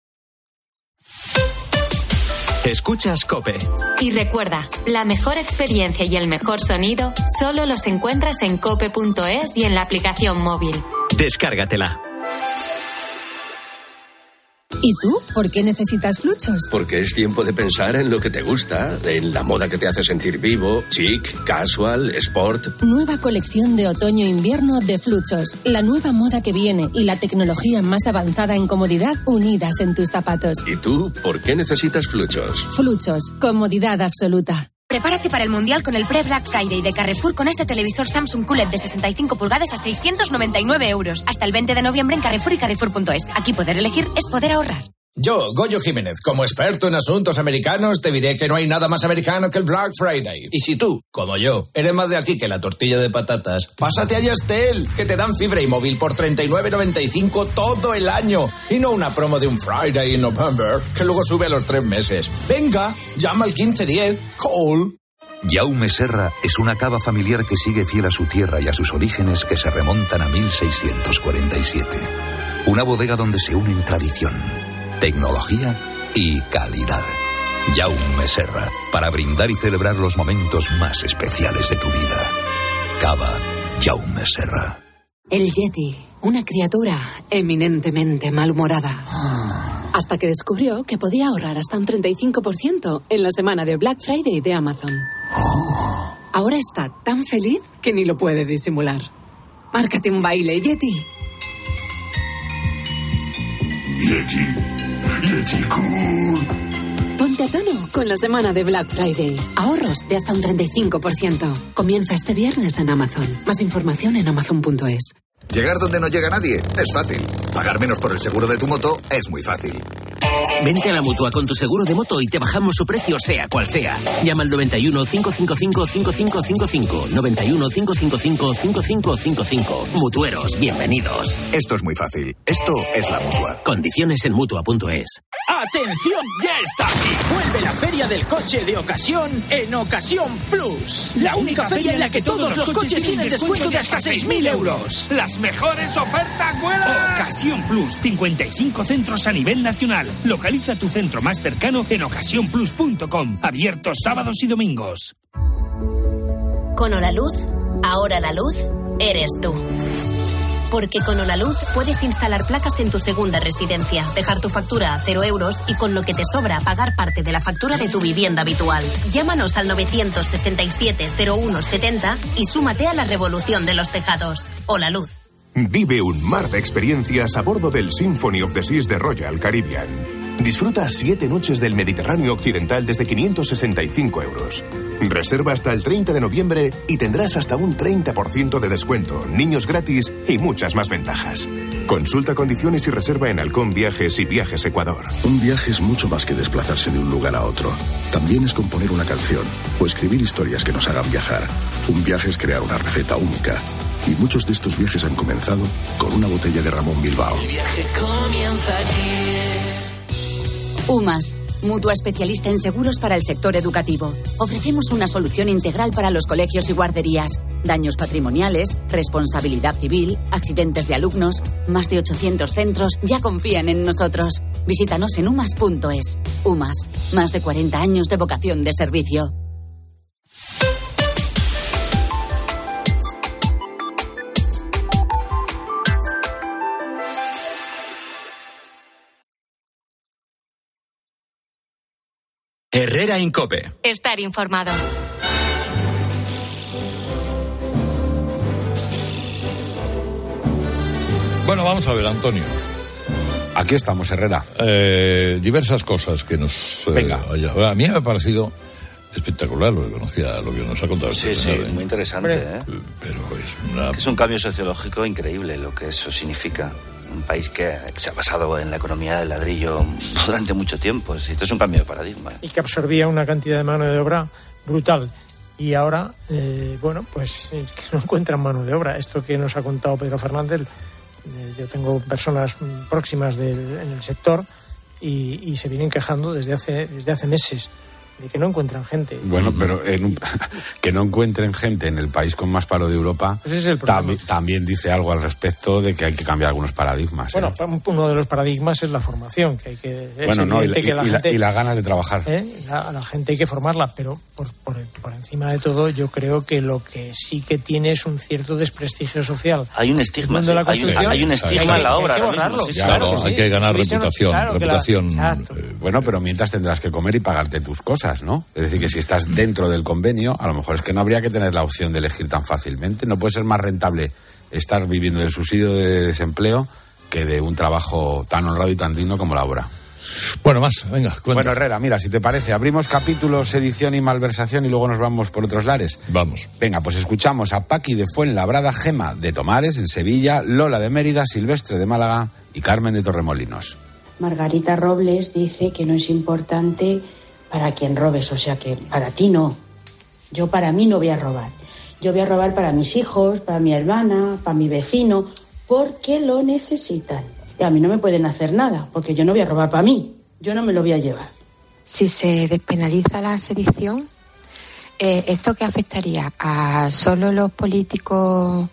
Escuchas COPE. Y recuerda, la mejor experiencia y el mejor sonido solo los encuentras en cope punto es y en la aplicación móvil. Descárgatela. ¿Y tú? ¿Por qué necesitas Fluchos? Porque es tiempo de pensar en lo que te gusta, en la moda que te hace sentir vivo, chic, casual, sport. Nueva colección de otoño-invierno de Fluchos. La nueva moda que viene y la tecnología más avanzada en comodidad unidas en tus zapatos. ¿Y tú? ¿Por qué necesitas Fluchos? Fluchos. Comodidad absoluta. Prepárate para el Mundial con el pre-Black Friday de Carrefour con este televisor Samsung Q L E D de sesenta y cinco pulgadas a seiscientos noventa y nueve euros. Hasta el veinte de noviembre en Carrefour y Carrefour punto es. Aquí poder elegir es poder ahorrar. Yo, Goyo Jiménez, como experto en asuntos americanos, te diré que no hay nada más americano que el Black Friday. Y si tú, como yo, eres más de aquí que la tortilla de patatas, pásate a Yastel, que te dan fibra y móvil por treinta y nueve noventa y cinco todo el año. Y no una promo de un Friday in November, que luego sube a los tres meses. Venga, llama al quince diez, call. Jaume Serra es una cava familiar que sigue fiel a su tierra y a sus orígenes que se remontan a mil seiscientos cuarenta y siete. Una bodega donde se unen tradición, tecnología y calidad. Jaume Serra, para brindar y celebrar los momentos más especiales de tu vida. Cava Jaume Serra. El Yeti, una criatura eminentemente malhumorada. Hasta que descubrió que podía ahorrar hasta un treinta y cinco por ciento en la semana de Black Friday de Amazon. Ahora está tan feliz que ni lo puede disimular. Márcate un baile, Yeti. Yeti, Yeti Cool. Ponte a tono con la semana de Black Friday. Ahorros de hasta un treinta y cinco por ciento. Comienza este viernes en Amazon. Más información en amazon punto es. Llegar donde no llega nadie es fácil. Pagar menos por el seguro de tu moto es muy fácil. Vente a la Mutua con tu seguro de moto y te bajamos su precio sea cual sea. Llama al noventa y uno, cinco cinco cinco, cinco cinco cinco cinco. noventa y uno, cinco cinco cinco, cinco cinco cinco cinco. Mutueros, bienvenidos. Esto es muy fácil. Esto es la Mutua. Condiciones en mutua punto es. ¡Atención! ¡Ya está aquí! Vuelve la Feria del Coche de Ocasión en Ocasión Plus. La única feria en la que todos los coches tienen descuento de hasta seis mil euros. ¡Las mejores ofertas vuelan! Ocasión Plus. cincuenta y cinco centros a nivel nacional. Localiza tu centro más cercano en ocasión plus punto com. Abiertos sábados y domingos. Con Holaluz, ahora la luz eres tú. Porque con Holaluz puedes instalar placas en tu segunda residencia, dejar tu factura a cero euros y con lo que te sobra pagar parte de la factura de tu vivienda habitual. Llámanos al novecientos sesenta y siete, cero uno setenta y súmate a la revolución de los tejados. Holaluz. Vive un mar de experiencias a bordo del Symphony of the Seas de Royal Caribbean. Disfruta siete noches del Mediterráneo Occidental desde quinientos sesenta y cinco euros. Reserva hasta el treinta de noviembre y tendrás hasta un treinta por ciento de descuento, niños gratis y muchas más ventajas. Consulta condiciones y reserva en Halcón Viajes y Viajes Ecuador. Un viaje es mucho más que desplazarse de un lugar a otro. También es componer una canción o escribir historias que nos hagan viajar. Un viaje es crear una receta única. Y muchos de estos viajes han comenzado con una botella de Ramón Bilbao. El viaje comienza aquí. UMAS, mutua especialista en seguros para el sector educativo. Ofrecemos una solución integral para los colegios y guarderías. Daños patrimoniales, responsabilidad civil, accidentes de alumnos. Más de ochocientos centros ya confían en nosotros. Visítanos en umas punto es. UMAS, más de cuarenta años de vocación de servicio. Herrera Incope. Estar informado. Bueno, vamos a ver, Antonio. Aquí estamos, Herrera. Eh, diversas cosas que nos... Eh, Venga. haya, a mí me ha parecido espectacular lo que conocía, lo que nos ha contado. Sí, este sí, señor, ¿eh? muy interesante, ¿eh? Pero es una... Es un cambio sociológico increíble lo que eso significa. Un país que, que se ha basado en la economía del ladrillo durante mucho tiempo. Esto es un cambio de paradigma. Y que absorbía una cantidad de mano de obra brutal. Y ahora, eh, bueno, pues eh, que no encuentran mano de obra. Esto que nos ha contado Pedro Fernández, eh, yo tengo personas próximas del, en el sector y, y se vienen quejando desde hace, desde hace meses de que no encuentran gente. Bueno, pero en un, que no encuentren gente en el país con más paro de Europa, pues ese es el problema. Tam, también dice algo al respecto de que hay que cambiar algunos paradigmas. Bueno, ¿eh? uno de los paradigmas es la formación, que hay que... Bueno, no, y, la, que la y, gente, la, y las ganas de trabajar. ¿eh? La, la gente hay que formarla, pero por, por, por encima de todo yo creo que lo que sí que tiene es un cierto desprestigio social. Hay un estigma, sí, hay, un, hay un estigma en la obra. Hay que borrarlo. Sí, sí, claro, claro, que hay sí. que ganar sí, reputación. Claro, reputación la, eh, bueno, pero mientras tendrás que comer y pagarte tus cosas, ¿no? Es decir, que si estás dentro del convenio, a lo mejor es que no habría que tener la opción de elegir tan fácilmente. No puede ser más rentable estar viviendo del subsidio de desempleo que de un trabajo tan honrado y tan digno como la obra. Bueno, más, venga, cuenta. Bueno, Herrera, mira, si te parece, abrimos capítulos sedición y malversación y luego nos vamos por otros lares. Vamos. Venga, pues escuchamos a Paqui de Fuenlabrada, Gema de Tomares, en Sevilla, Lola de Mérida, Silvestre de Málaga y Carmen de Torremolinos. Margarita Robles dice que no es importante para quien robes, o sea que para ti no. Yo para mí no voy a robar. Yo voy a robar para mis hijos, para mi hermana, para mi vecino, porque lo necesitan. Y a mí no me pueden hacer nada, porque yo no voy a robar para mí. Yo no me lo voy a llevar. Si se despenaliza la sedición, eh, ¿esto qué afectaría? ¿A solo los políticos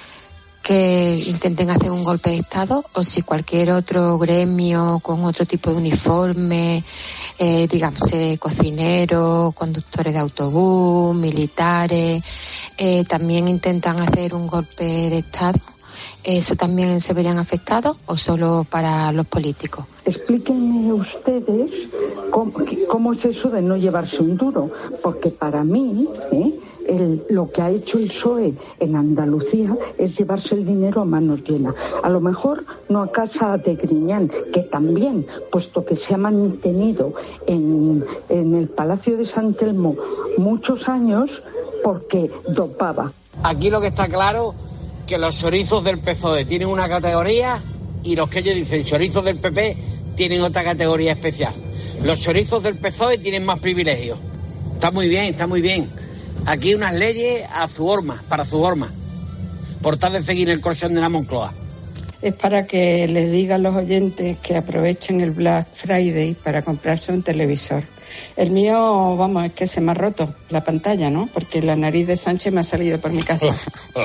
que intenten hacer un golpe de Estado, o si cualquier otro gremio con otro tipo de uniforme, eh, digamos, cocineros, conductores de autobús, militares, eh, también intentan hacer un golpe de Estado? ¿Eso también se verían afectados o solo para los políticos? Explíquenme ustedes cómo, cómo es eso de no llevarse un duro, porque para mí ¿eh? el, lo que ha hecho el P S O E en Andalucía es llevarse el dinero a manos llenas. A lo mejor no a casa de Griñán, que también, puesto que se ha mantenido en, en el Palacio de San Telmo muchos años porque dopaba. Aquí lo que está claro que los chorizos del P S O E tienen una categoría y los que ellos dicen chorizos del P P tienen otra categoría especial. Los chorizos del P S O E tienen más privilegios. Está muy bien, está muy bien. Aquí unas leyes a su horma, para su horma, por tal de seguir el colchón de la Moncloa. Es para que les diga a los oyentes que aprovechen el Black Friday para comprarse un televisor. El mío, vamos, es que se me ha roto la pantalla, ¿no? Porque la nariz de Sánchez me ha salido por mi casa.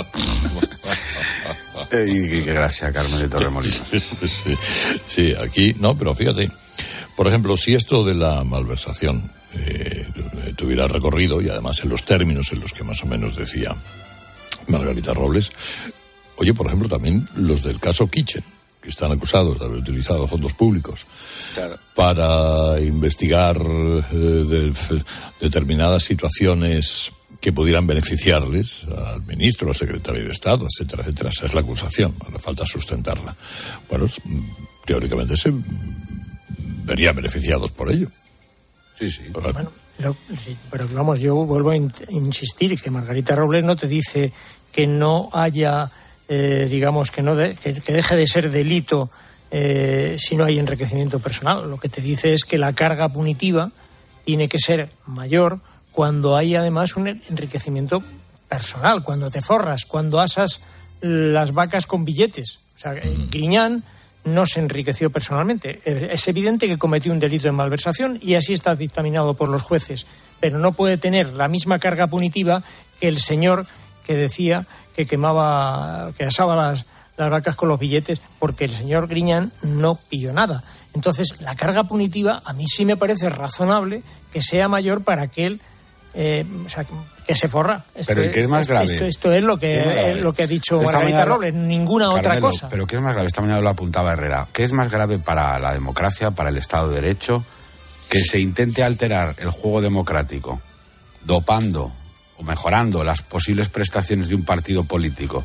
Y qué gracia, Carmen de Torremolinos. Sí, sí, aquí, no, pero fíjate, por ejemplo, si esto de la malversación eh, tuviera recorrido, y además en los términos en los que más o menos decía Margarita Robles, oye, por ejemplo, también los del caso Kitchen, que están acusados de haber utilizado fondos públicos claro. para investigar eh, de, de, determinadas situaciones que pudieran beneficiarles al ministro, al secretario de Estado, etcétera, etcétera. Esa es la acusación, ahora falta sustentarla. Bueno, teóricamente se verían beneficiados por ello. Sí, sí. Bueno, pero, sí, pero vamos, yo vuelvo a in- insistir que Margarita Robles no te dice que no haya, eh, digamos, que no de, que, que deje de ser delito eh, si no hay enriquecimiento personal. Lo que te dice es que la carga punitiva tiene que ser mayor cuando hay además un enriquecimiento personal, cuando te forras, cuando asas las vacas con billetes. O sea, mm. Griñán no se enriqueció personalmente. Es evidente que cometió un delito de malversación y así está dictaminado por los jueces, pero no puede tener la misma carga punitiva que el señor que decía que quemaba, que asaba las, las vacas con los billetes, porque el señor Griñán no pilló nada. Entonces, la carga punitiva a mí sí me parece razonable que sea mayor para aquel Eh, o sea, que se forra. Esto pero el que es más esto, grave. Esto, esto es lo que, es es lo que ha dicho Esta Margarita mañana, Robles, ninguna Carmelo, otra cosa. Pero ¿qué es más grave? Esta mañana lo apuntaba Herrera. ¿Qué es más grave para la democracia, para el Estado de Derecho, que se intente alterar el juego democrático, dopando o mejorando las posibles prestaciones de un partido político,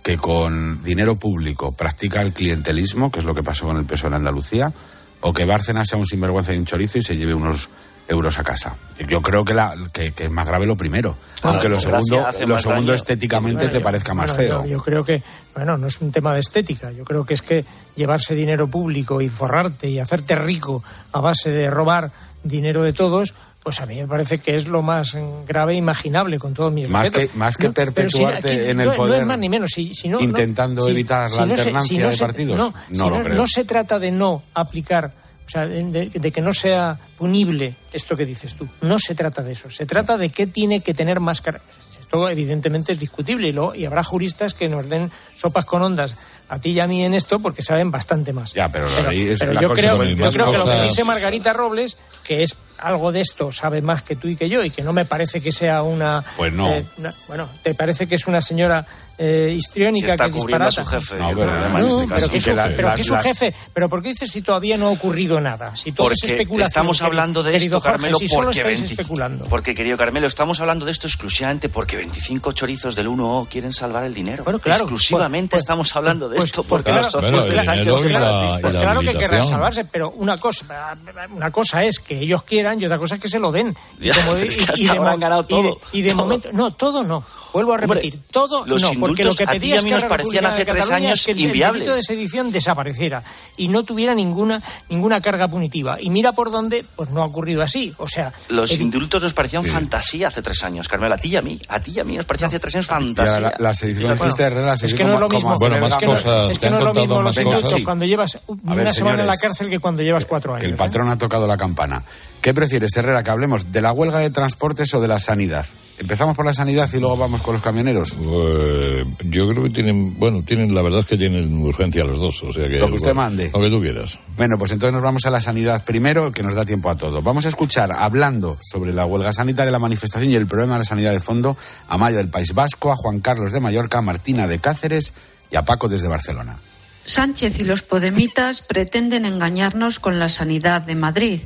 que con dinero público practica el clientelismo, que es lo que pasó con el P S O E en Andalucía, o que Bárcenas sea un sinvergüenza y un chorizo y se lleve unos euros a casa. Yo creo que, la, que, que es más grave lo primero, ah, aunque lo segundo, lo segundo estéticamente bueno, te yo, parezca más bueno, feo. Yo, yo creo que, bueno, no es un tema de estética, yo creo que es que llevarse dinero público y forrarte y hacerte rico a base de robar dinero de todos, pues a mí me parece que es lo más grave e imaginable con todos mis más respetos. que Más que no, perpetuarte si, aquí, en el no, poder, no es más ni menos, si, si no, intentando no, evitar si, la si alternancia no se, si no de se, partidos, no, no si lo no, creo. No se trata de no aplicar, o sea, de, de, de que no sea punible esto que dices tú. No se trata de eso. Se trata de qué tiene que tener más carácter. Esto evidentemente es discutible y, lo, y habrá juristas que nos den sopas con ondas a ti y a mí en esto porque saben bastante más. Ya, pero, pero, ahí es pero la yo creo, yo creo que cosas... lo que dice Margarita Robles, que es algo de esto, sabe más que tú y que yo, y que no me parece que sea una... Pues no. Eh, una bueno, ¿te parece que es una señora eh, histriónica que, que disparata? A su jefe. No, pero, además, no, este pero que es su, la, pero la, que es su la... jefe. Pero ¿por qué dices si todavía no ha ocurrido nada? Si todo porque es especulación. Estamos hablando de esto, Jorge, Carmelo, si porque, veinte, especulando. porque, querido Carmelo, estamos hablando de esto exclusivamente porque veinticinco chorizos del uno O quieren salvar el dinero. Bueno, claro, exclusivamente pues, estamos hablando de pues, esto pues, porque claro, los socios bueno, de Sánchez y la, gratis. y la claro que querrán salvarse, pero una cosa, una cosa es que ellos quieran y otra cosa es que se lo den. Ya, Como de, es que hasta y, y de, ahora han ganado todo. Y de, y de todo. momento, no, todo no. Vuelvo a repetir, Hombre, todo los no, porque lo que pedía a mí nos parecían hace tres años que el, inviables. El delito de sedición desapareciera y no tuviera ninguna ninguna carga punitiva. Y mira por dónde, pues no ha ocurrido así. O sea, los el, indultos nos parecían sí. fantasía hace tres años, Carmelo, a ti y a mí, a ti y a mí nos parecía hace tres años fantasía. La, la sedición bueno, Herrera, es que no es lo mismo. Bueno, más es que cosas. No, es que no es lo mismo los indultos sí. cuando llevas una ver, semana en la cárcel que cuando llevas cuatro años. Que el patrón ¿eh? ha tocado la campana. ¿Qué prefieres, Herrera, que hablemos de la huelga de transportes o de la sanidad? ¿Empezamos por la sanidad y luego vamos con los camioneros? Uh, yo creo que tienen, bueno, tienen, la verdad es que tienen urgencia los dos, o sea que... Lo que usted bueno, mande. Lo que tú quieras. Bueno, pues entonces nos vamos a la sanidad primero, que nos da tiempo a todo. Vamos a escuchar, hablando sobre la huelga sanitaria, la manifestación y el problema de la sanidad de fondo, a Maya del País Vasco, a Juan Carlos de Mallorca, a Martina de Cáceres y a Paco desde Barcelona. Sánchez y los podemitas pretenden engañarnos con la sanidad de Madrid,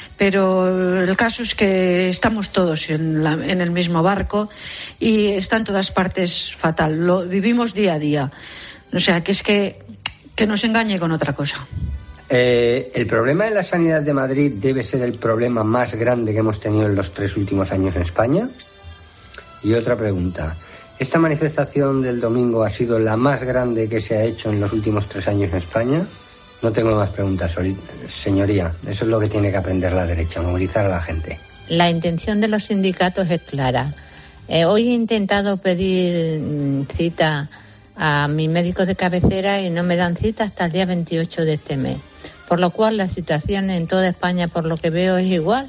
pero el caso es que estamos todos en, la, en el mismo barco y está en todas partes fatal. Lo vivimos día a día. O sea, que es que, que nos engañe con otra cosa. Eh, el problema de la sanidad de Madrid debe ser el problema más grande que hemos tenido en los tres últimos años en España. Y otra pregunta. ¿Esta manifestación del domingo ha sido la más grande que se ha hecho en los últimos tres años en España? No tengo más preguntas, señoría. Eso es lo que tiene que aprender la derecha, movilizar a la gente. La intención de los sindicatos es clara. Eh, hoy he intentado pedir cita a mis médicos de cabecera y no me dan cita hasta el día veintiocho de este mes. Por lo cual la situación en toda España, por lo que veo, es igual.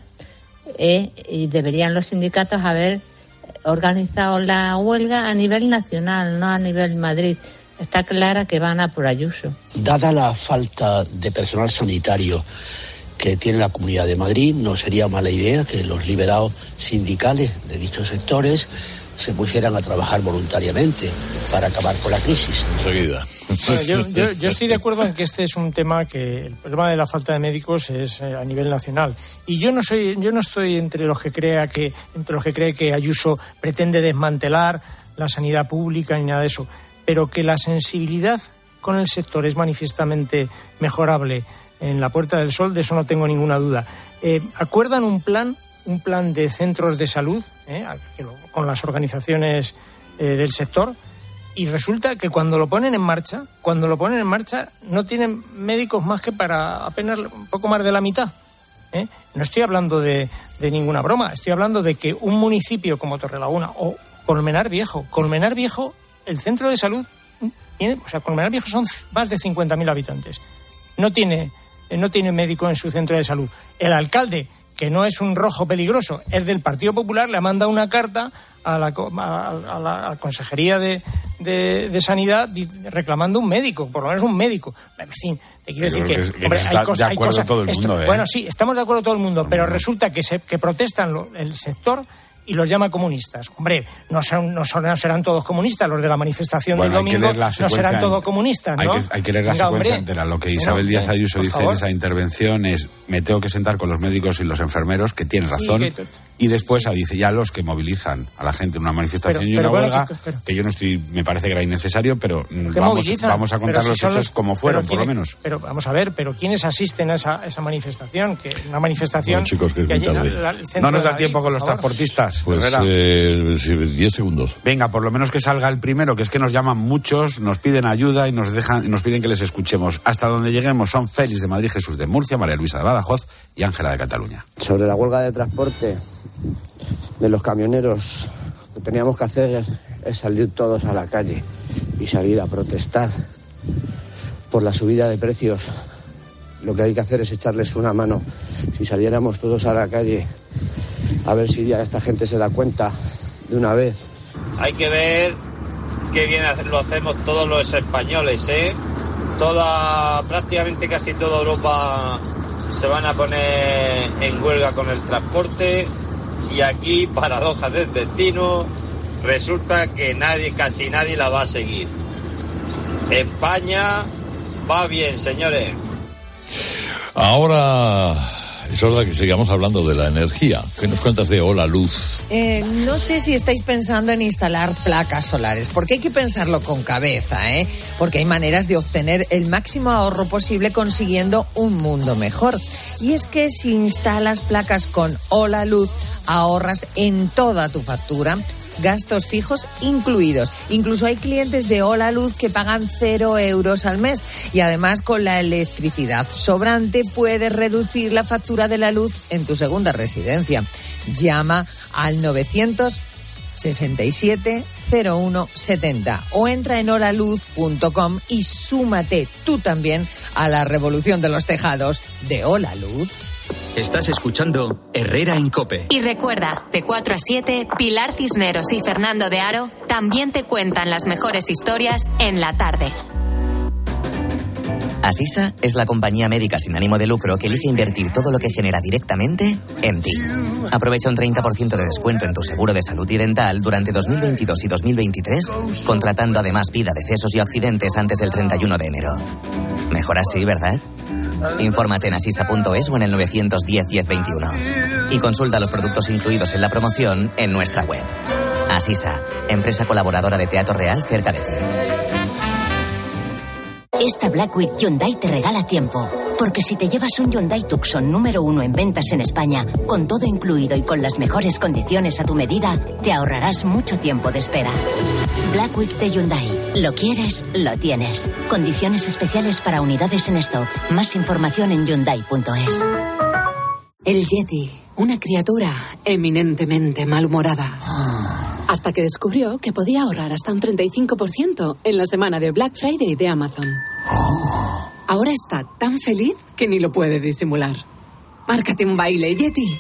Eh, y deberían los sindicatos haber organizado la huelga a nivel nacional, no a nivel Madrid. Está clara que van a por Ayuso. Dada la falta de personal sanitario que tiene la Comunidad de Madrid, no sería mala idea que los liberados sindicales de dichos sectores se pusieran a trabajar voluntariamente para acabar con la crisis. Enseguida. Bueno, yo, yo, yo estoy de acuerdo en que este es un tema que el problema de la falta de médicos es a nivel nacional y yo no soy yo no estoy entre los que crea que entre los que cree que Ayuso pretende desmantelar la sanidad pública ni nada de eso, pero que la sensibilidad con el sector es manifiestamente mejorable en la Puerta del Sol, de eso no tengo ninguna duda. Eh, ¿Acuerdan un plan un plan de centros de salud eh, con las organizaciones eh, del sector? Y resulta que cuando lo ponen en marcha, cuando lo ponen en marcha, no tienen médicos más que para apenas un poco más de la mitad. ¿eh? No estoy hablando de, de ninguna broma, estoy hablando de que un municipio como Torrelaguna o Colmenar Viejo, Colmenar Viejo, el centro de salud, tiene, o sea, Colmenar Viejo son más de cincuenta mil habitantes. No tiene, no tiene médico en su centro de salud. El alcalde, que no es un rojo peligroso, es del Partido Popular, le ha mandado una carta a la, a, a la, a la Consejería de, de, de Sanidad reclamando un médico, por lo menos un médico. En fin, te quiero Yo decir que, que, que hombre, está hay cosas... de acuerdo hay cosas todo el esto, mundo, ¿eh? Bueno, sí, estamos de acuerdo todo el mundo, pero resulta que, se, que protestan lo, el sector y los llama comunistas. Hombre, no, son, no, son, no serán todos comunistas, los de la manifestación bueno, del domingo no serán todos comunistas, ¿no? Hay que, hay que leer la Venga, secuencia hombre. entera. Lo que Isabel bueno, Díaz Ayuso dice favor. en esa intervención es: me tengo que sentar con los médicos y los enfermeros, que tienen razón, Sí, que, Y después dice ya los que movilizan a la gente en una manifestación pero, y una bueno, huelga, que, pero, que yo no estoy, me parece que era innecesario, pero vamos, vamos a contar si los hechos los, como fueron, por lo menos. Pero vamos a ver, pero ¿quiénes asisten a esa, esa manifestación? Que una manifestación... Bueno, chicos, que es que muy tarde. La, la, no nos da tiempo con los transportistas. Pues eh, diez segundos. Venga, por lo menos que salga el primero, que es que nos llaman muchos, nos piden ayuda y nos dejan y nos piden que les escuchemos. Hasta donde lleguemos son Félix de Madrid, Jesús de Murcia, María Luisa de Badajoz y Ángela de Cataluña. Sobre la huelga de transporte de los camioneros, lo que teníamos que hacer es salir todos a la calle y salir a protestar por la subida de precios. Lo que hay que hacer es echarles una mano. Si saliéramos todos a la calle, a ver si ya esta gente se da cuenta de una vez. Hay que ver qué bien lo hacemos todos los españoles, ¿eh? Toda, prácticamente casi toda Europa se van a poner en huelga con el transporte. Y aquí, paradoja del destino, resulta que nadie, casi nadie la va a seguir. España va bien, señores. Ahora es hora de que sigamos hablando de la energía. ¿Qué nos cuentas de Hola Luz? Eh, no sé si estáis pensando en instalar placas solares, porque hay que pensarlo con cabeza, ¿eh? Porque hay maneras de obtener el máximo ahorro posible consiguiendo un mundo mejor. Y es que si instalas placas con Hola Luz, ahorras en toda tu factura, gastos fijos incluidos. Incluso hay clientes de Hola Luz que pagan cero euros al mes y además con la electricidad sobrante puedes reducir la factura de la luz en tu segunda residencia. Llama al novecientos sesenta y siete cero uno setenta o entra en holaluz punto com y súmate tú también a la revolución de los tejados de Hola Luz. Estás escuchando Herrera en COPE. Y recuerda, de cuatro a siete, Pilar Cisneros y Fernando de Aro también te cuentan las mejores historias en la tarde. Asisa es la compañía médica sin ánimo de lucro que elige invertir todo lo que genera directamente en ti. Aprovecha un treinta por ciento de descuento en tu seguro de salud y dental durante dos mil veintidós y dos mil veintitrés, contratando además vida, decesos y accidentes antes del treinta y uno de enero. Mejor así, ¿verdad? Infórmate en asisa punto es o en el novecientos diez diez veintiuno. Y consulta los productos incluidos en la promoción en nuestra web. Asisa, empresa colaboradora de Teatro Real cerca de ti. Esta Black Week Hyundai te regala tiempo. Porque si te llevas un Hyundai Tucson número uno en ventas en España, con todo incluido y con las mejores condiciones a tu medida, te ahorrarás mucho tiempo de espera. Black Week de Hyundai. Lo quieres, lo tienes. Condiciones especiales para unidades en stock. Más información en hyundai punto es. El Yeti, una criatura eminentemente malhumorada. Hasta que descubrió que podía ahorrar hasta un treinta y cinco por ciento en la semana de Black Friday de Amazon. Ahora está tan feliz que ni lo puede disimular. Márcate un baile, Yeti.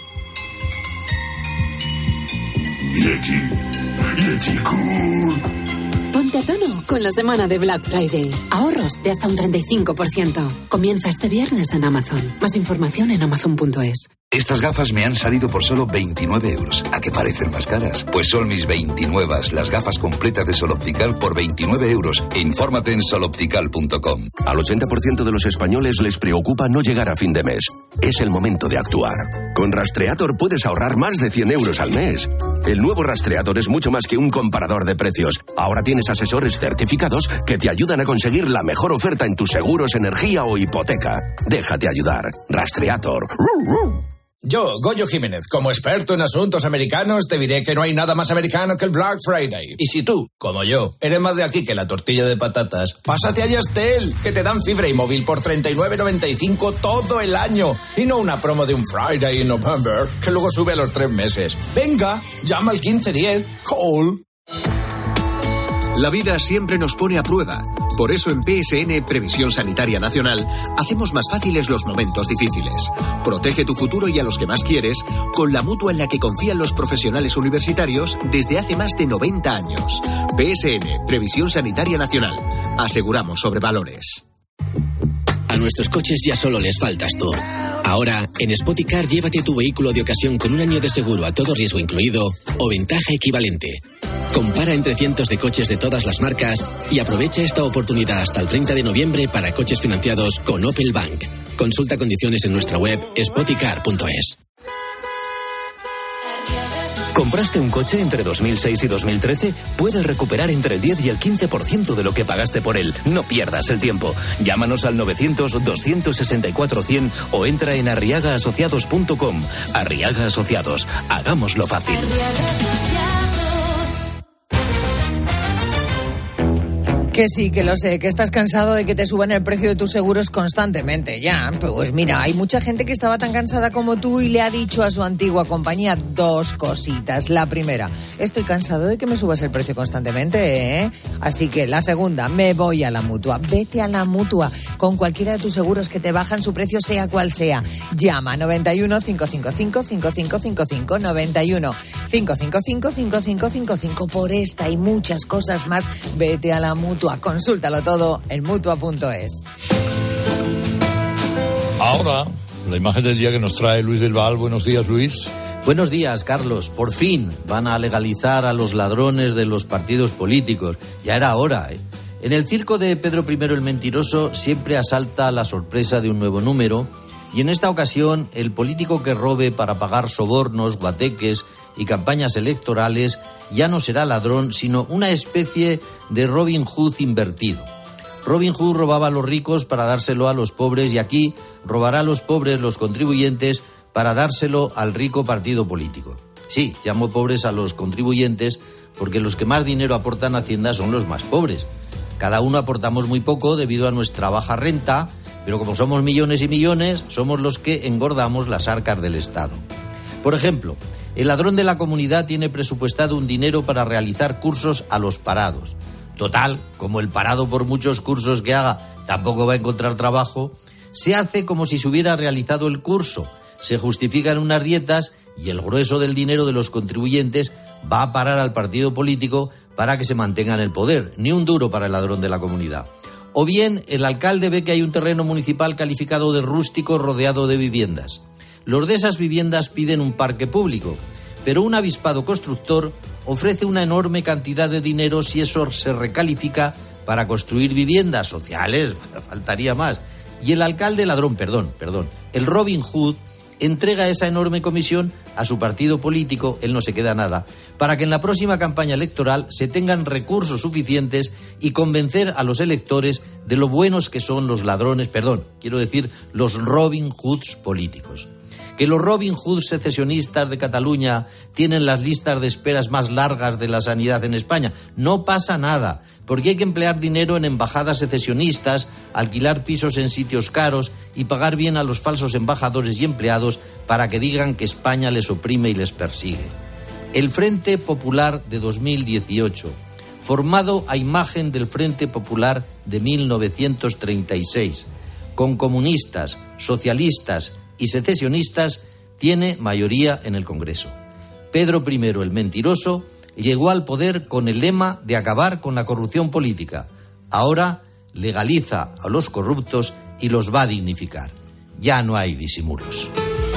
Yeti, Yeti cool. Ponte a tono con la semana de Black Friday. Ahorros de hasta un treinta y cinco por ciento. Comienza este viernes en Amazon. Más información en amazon punto es. Estas gafas me han salido por solo veintinueve euros. ¿A qué parecen más caras? Pues son mis veintinuevas, las gafas completas de Sol Optical por veintinueve euros. Infórmate en sol optical punto com. Al ochenta por ciento de los españoles les preocupa no llegar a fin de mes. Es el momento de actuar. Con Rastreator puedes ahorrar más de cien euros al mes. El nuevo Rastreator es mucho más que un comparador de precios. Ahora tienes asesores certificados que te ayudan a conseguir la mejor oferta en tus seguros, energía o hipoteca. Déjate ayudar. Rastreator. Yo, Goyo Jiménez, como experto en asuntos americanos, te diré que no hay nada más americano que el Black Friday. Y si tú, como yo, eres más de aquí que la tortilla de patatas, pásate a Yastel, que te dan fibra y móvil por treinta y nueve noventa y cinco todo el año. Y no una promo de un Friday in November, que luego sube a los tres meses. Venga, llama al quince diez, call. La vida siempre nos pone a prueba. Por eso en P S N, Previsión Sanitaria Nacional, hacemos más fáciles los momentos difíciles. Protege tu futuro y a los que más quieres con la mutua en la que confían los profesionales universitarios desde hace más de noventa años. P S N, Previsión Sanitaria Nacional. Aseguramos sobre valores. A nuestros coches ya solo les faltas tú. Ahora, en Spoticar, llévate tu vehículo de ocasión con un año de seguro a todo riesgo incluido o ventaja equivalente. Compara entre cientos de coches de todas las marcas y aprovecha esta oportunidad hasta el treinta de noviembre para coches financiados con Opel Bank. Consulta condiciones en nuestra web spoticar punto es. ¿Compraste un coche entre dos mil seis y dos mil trece? Puedes recuperar entre el diez y el quince por ciento de lo que pagaste por él. No pierdas el tiempo. Llámanos al novecientos, doscientos sesenta y cuatro, cien o entra en arriaga asociados punto com. Arriaga Asociados. Hagámoslo fácil. Que sí, que lo sé, que estás cansado de que te suban el precio de tus seguros constantemente, ya. Pues mira, hay mucha gente que estaba tan cansada como tú y le ha dicho a su antigua compañía dos cositas. La primera, estoy cansado de que me subas el precio constantemente, ¿eh? Así que la segunda, me voy a la Mutua. Vete a la Mutua con cualquiera de tus seguros que te bajan su precio sea cual sea. Llama noventa y uno, cinco cinco cinco, cinco cinco cinco cinco, noventa y uno, cinco cinco cinco, cinco cinco cinco cinco. Por esta y muchas cosas más, vete a la Mutua. Consúltalo todo en mutua punto es. Ahora, la imagen del día que nos trae Luis del Val. Buenos días, Luis. Buenos días, Carlos. Por fin van a legalizar a los ladrones de los partidos políticos. Ya era hora, ¿eh? En el circo de Pedro primero el Mentiroso siempre asalta la sorpresa de un nuevo número, y en esta ocasión el político que robe para pagar sobornos, guateques y campañas electorales ya no será ladrón, sino una especie de Robin Hood invertido. Robin Hood robaba a los ricos para dárselo a los pobres, y aquí robará a los pobres, los contribuyentes, para dárselo al rico partido político. Sí, llamo pobres a los contribuyentes porque los que más dinero aportan a Hacienda son los más pobres. Cada uno aportamos muy poco debido a nuestra baja renta, pero como somos millones y millones, somos los que engordamos las arcas del Estado. Por ejemplo, el ladrón de la comunidad tiene presupuestado un dinero para realizar cursos a los parados. Total, como el parado por muchos cursos que haga tampoco va a encontrar trabajo, se hace como si se hubiera realizado el curso, se justifican unas dietas y el grueso del dinero de los contribuyentes va a parar al partido político para que se mantenga en el poder. Ni un duro para el ladrón de la comunidad. O bien, el alcalde ve que hay un terreno municipal calificado de rústico rodeado de viviendas. Los de esas viviendas piden un parque público, pero un avispado constructor ofrece una enorme cantidad de dinero si eso se recalifica para construir viviendas sociales, faltaría más. Y el alcalde ladrón, perdón, perdón, el Robin Hood entrega esa enorme comisión a su partido político, él no se queda nada, para que en la próxima campaña electoral se tengan recursos suficientes y convencer a los electores de lo buenos que son los ladrones, perdón, quiero decir, los Robin Hoods políticos. Que los Robin Hood secesionistas de Cataluña tienen las listas de esperas más largas de la sanidad en España. No pasa nada, porque hay que emplear dinero en embajadas secesionistas, alquilar pisos en sitios caros y pagar bien a los falsos embajadores y empleados para que digan que España les oprime y les persigue. El Frente Popular de dos mil dieciocho, formado a imagen del Frente Popular de mil novecientos treinta y seis, con comunistas, socialistas y secesionistas, tiene mayoría en el Congreso. Pedro primero el Mentiroso llegó al poder con el lema de acabar con la corrupción política. Ahora legaliza a los corruptos y los va a dignificar. Ya no hay disimulos.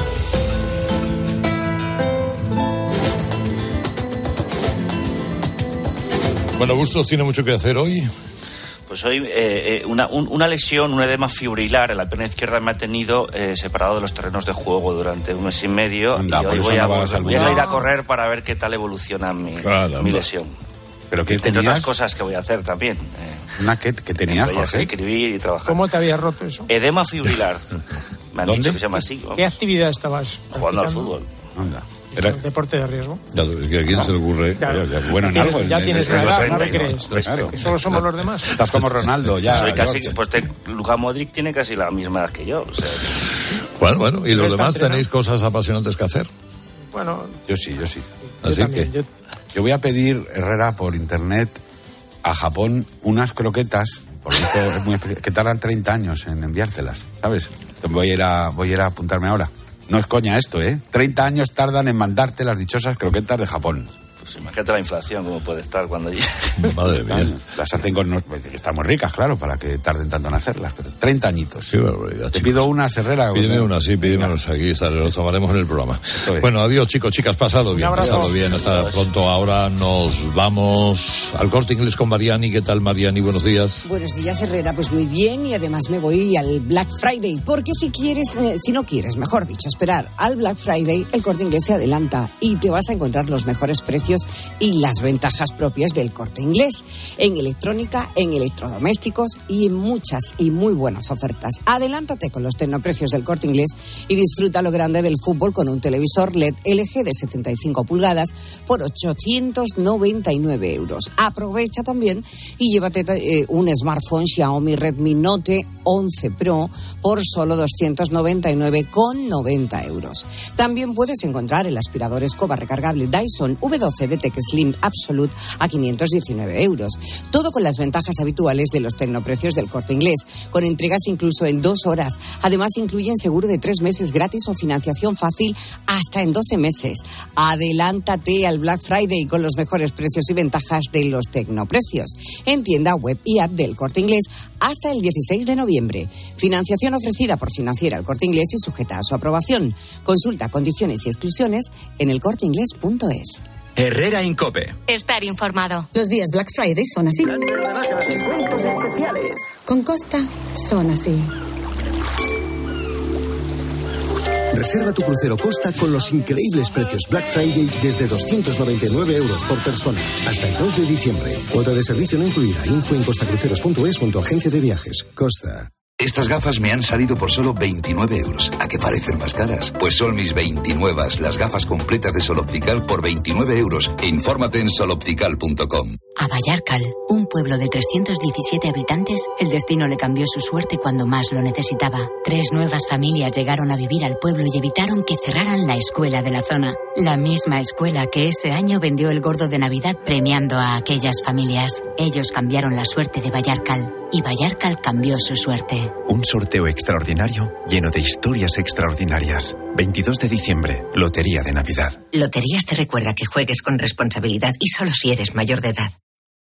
Bueno, Bustos tiene mucho que hacer hoy. Pues hoy eh, una, un, una lesión, un edema fibrilar en la pierna izquierda me ha tenido eh, separado de los terrenos de juego durante un mes y medio. Anda, y hoy voy a, no a voy a ir a correr para ver qué tal evoluciona mi, claro, mi lesión. ¿Pero qué Entre tenías? otras cosas que voy a hacer también. Eh, ¿Una qué, qué tenías, Jorge? Escribir y trabajar. ¿Cómo te habías roto eso? Edema fibrilar. Me han ¿Dónde? dicho que se llama así. Vamos. ¿Qué actividad estabas Jugando al fútbol. Anda. Era deporte de riesgo. Ya, es que a quién no. se le ocurre. Ya, ya, ya, bueno, en tienes, algo. Ya en, tienes en, una edad, en ¿no te crees? Claro. Que solo somos los demás. Estás como Ronaldo, ya. Soy casi, pues te, Luka Modric tiene casi la misma edad que yo. O sea, bueno, bueno, y los demás tenéis cosas apasionantes que hacer. Bueno, yo sí, yo sí. Así yo también, que yo... yo voy a pedir, Herrera, por internet a Japón unas croquetas, por eso es muy especial, que tardan treinta años en enviártelas, ¿sabes? Voy a ir a, voy a ir a apuntarme ahora. No es coña esto, ¿eh? treinta años tardan en mandarte las dichosas croquetas de Japón. Pues imagínate la inflación, cómo puede estar cuando llegue. Madre mía. Las hacen con... Están muy ricas, claro, para que tarden tanto en hacerlas. treinta añitos. Qué barbaridad, Te chicos. pido una, Herrera. Pídeme una, sí, pídemenos aquí, los tomaremos en el programa. Bueno, adiós, chicos, chicas, pasado bien, pasado bien, hasta pronto. Ahora nos vamos al Corte Inglés con Mariani. ¿Qué tal, Mariani? Buenos días. Buenos días, Herrera. Pues muy bien, y además me voy al Black Friday, porque si quieres, eh, si no quieres, mejor dicho, esperar al Black Friday, el Corte Inglés se adelanta y te vas a encontrar los mejores precios y las ventajas propias del Corte Inglés en electrónica, en electrodomésticos y en muchas y muy buenas ofertas. Adelántate con los tecnoprecios del Corte Inglés y disfruta lo grande del fútbol con un televisor L E D L G de setenta y cinco pulgadas por ochocientos noventa y nueve euros. Aprovecha también y llévate eh, un smartphone Xiaomi Redmi Note once Pro por solo doscientos noventa y nueve con noventa euros. También puedes encontrar el aspirador escoba recargable Dyson V doce de Tech Slim Absolute a quinientos diecinueve euros. Todo con las ventajas habituales de los tecnoprecios del Corte Inglés, con entregas incluso en dos horas. Además, incluyen seguro de tres meses gratis o financiación fácil hasta en doce meses. Adelántate al Black Friday con los mejores precios y ventajas de los tecnoprecios. En tienda, web y app del Corte Inglés hasta el dieciséis de noviembre. Financiación ofrecida por Financiera El Corte Inglés y sujeta a su aprobación. Consulta condiciones y exclusiones en el corte inglés punto es. Herrera Incope. Estar informado. Los días Black Friday son así. Descuentos especiales. Con Costa son así. Reserva tu crucero Costa con los increíbles precios Black Friday desde doscientos noventa y nueve euros por persona. Hasta el dos de diciembre. Cuota de servicio no incluida. Info en costacruceros punto es junto a agencia de viajes. Costa. Estas gafas me han salido por solo veintinueve euros. ¿A qué parecen más caras? Pues son mis veintinuevas, las gafas completas de Sol Optical por veintinueve euros. Infórmate en sol optical punto com. A Vallarcal, un pueblo de trescientos diecisiete habitantes, el destino le cambió su suerte cuando más lo necesitaba. Tres nuevas familias llegaron a vivir al pueblo y evitaron que cerraran la escuela de la zona. La misma escuela que ese año vendió el gordo de Navidad premiando a aquellas familias. Ellos cambiaron la suerte de Vallarcal y Vallarcal cambió su suerte. Un sorteo extraordinario lleno de historias extraordinarias. veintidós de diciembre, Lotería de Navidad. Loterías te recuerda que juegues con responsabilidad y solo si eres mayor de edad.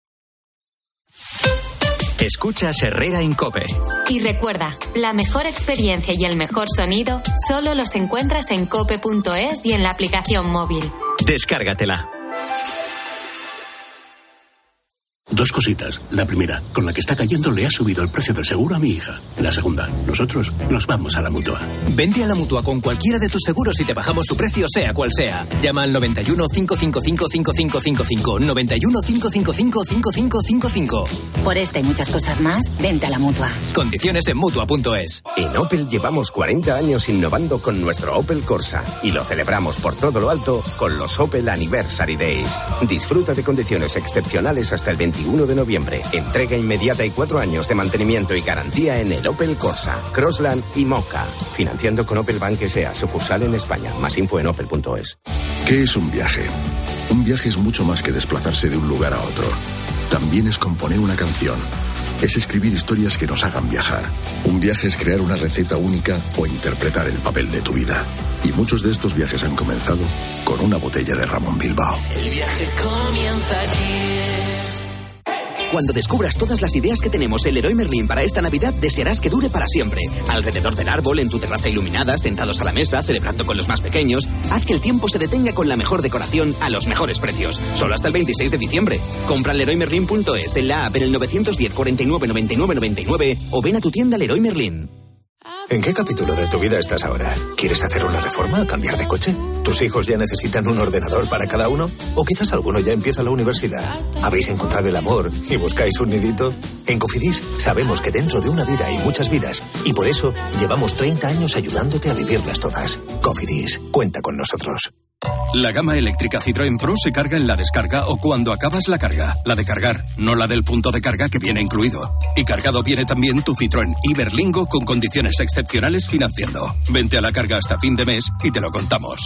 Escuchas Herrera Incope. Y recuerda, la mejor experiencia y el mejor sonido solo los encuentras en cope punto es y en la aplicación móvil. Descárgatela. Dos cositas. La primera, con la que está cayendo le ha subido el precio del seguro a mi hija. La segunda, nosotros nos vamos a la Mutua. Vente a la Mutua con cualquiera de tus seguros y te bajamos su precio sea cual sea. Llama al noventa y uno, cinco cinco cinco, cinco cinco cinco cinco, noventa y uno, cinco cinco cinco, cinco cinco cinco cinco. Por esta y muchas cosas más, vente a la Mutua. Condiciones en Mutua punto es. En Opel llevamos cuarenta años innovando con nuestro Opel Corsa y lo celebramos por todo lo alto con los Opel Anniversary Days. Disfruta de condiciones excepcionales hasta el veintiuno de noviembre. Entrega inmediata y cuatro años de mantenimiento y garantía en el Opel Corsa, Crossland y Mocha. Financiando con Opel Bank S A, sucursal en España. Más info en opel punto es. ¿Qué es un viaje? Un viaje es mucho más que desplazarse de un lugar a otro. También es componer una canción. Es escribir historias que nos hagan viajar. Un viaje es crear una receta única o interpretar el papel de tu vida. Y muchos de estos viajes han comenzado con una botella de Ramón Bilbao. El viaje comienza aquí. Cuando descubras todas las ideas que tenemos en Leroy Merlin para esta Navidad, desearás que dure para siempre. Alrededor del árbol, en tu terraza iluminada, sentados a la mesa, celebrando con los más pequeños. Haz que el tiempo se detenga con la mejor decoración a los mejores precios. Solo hasta el veintiséis de diciembre. Compra en leroy merlin punto es, en la app, en el nueve diez, cuarenta y nueve, noventa y nueve, noventa y nueve o ven a tu tienda Leroy Merlin. ¿En qué capítulo de tu vida estás ahora? ¿Quieres hacer una reforma o cambiar de coche? ¿Tus hijos ya necesitan un ordenador para cada uno? ¿O quizás alguno ya empieza la universidad? ¿Habéis encontrado el amor y buscáis un nidito? En Cofidis sabemos que dentro de una vida hay muchas vidas y por eso llevamos treinta años ayudándote a vivirlas todas. Cofidis, cuenta con nosotros. La gama eléctrica Citroën Pro se carga en la descarga o cuando acabas la carga. La de cargar, no la del punto de carga que viene incluido. Y cargado viene también tu Citroën Iberlingo con condiciones excepcionales financiando. Vente a la carga hasta fin de mes y te lo contamos.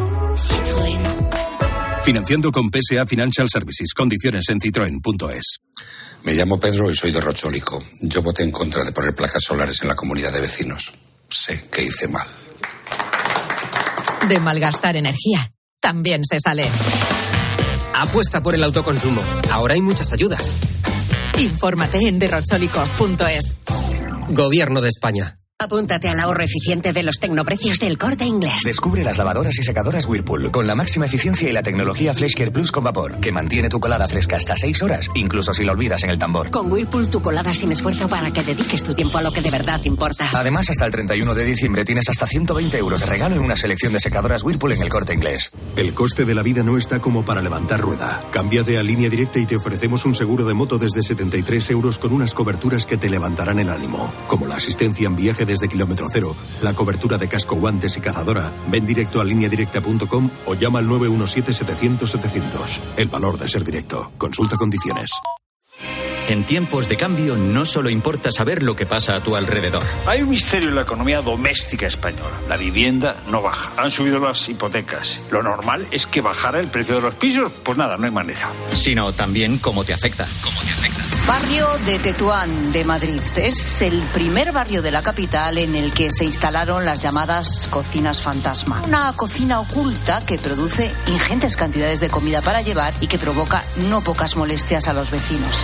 Citroën. Financiando con P S A Financial Services. Condiciones en citroen punto es. Me llamo Pedro y soy de Rochólico. Yo voté en contra de poner placas solares en la comunidad de vecinos. Sé que hice mal. De malgastar energía también se sale. Apuesta por el autoconsumo. Ahora hay muchas ayudas. Infórmate en derrocholicos punto es. Gobierno de España. Apúntate al ahorro eficiente de los tecnoprecios del Corte Inglés. Descubre las lavadoras y secadoras Whirlpool con la máxima eficiencia y la tecnología FreshCare Plus con vapor, que mantiene tu colada fresca hasta seis horas, incluso si la olvidas en el tambor. Con Whirlpool tu colada sin esfuerzo para que dediques tu tiempo a lo que de verdad importa. Además, hasta el treinta y uno de diciembre tienes hasta ciento veinte euros de regalo en una selección de secadoras Whirlpool en el Corte Inglés. El coste de la vida no está como para levantar rueda. Cámbiate a Línea Directa y te ofrecemos un seguro de moto desde setenta y tres euros con unas coberturas que te levantarán el ánimo, como la asistencia en viaje desde kilómetro cero, la cobertura de casco, guantes y cazadora. Ven directo a línea directa punto com o llama al nueve uno siete setecientos setecientos. El valor de ser directo. Consulta condiciones. En tiempos de cambio no solo importa saber lo que pasa a tu alrededor. Hay un misterio en la economía doméstica española. La vivienda no baja. Han subido las hipotecas. Lo normal es que bajara el precio de los pisos. Pues nada, no hay manera. Sino también cómo te afecta. ¿Cómo te afecta? Barrio de Tetuán de Madrid. Es el primer barrio de la capital en el que se instalaron las llamadas cocinas fantasma. Una cocina oculta que produce ingentes cantidades de comida para llevar y que provoca no pocas molestias a los vecinos.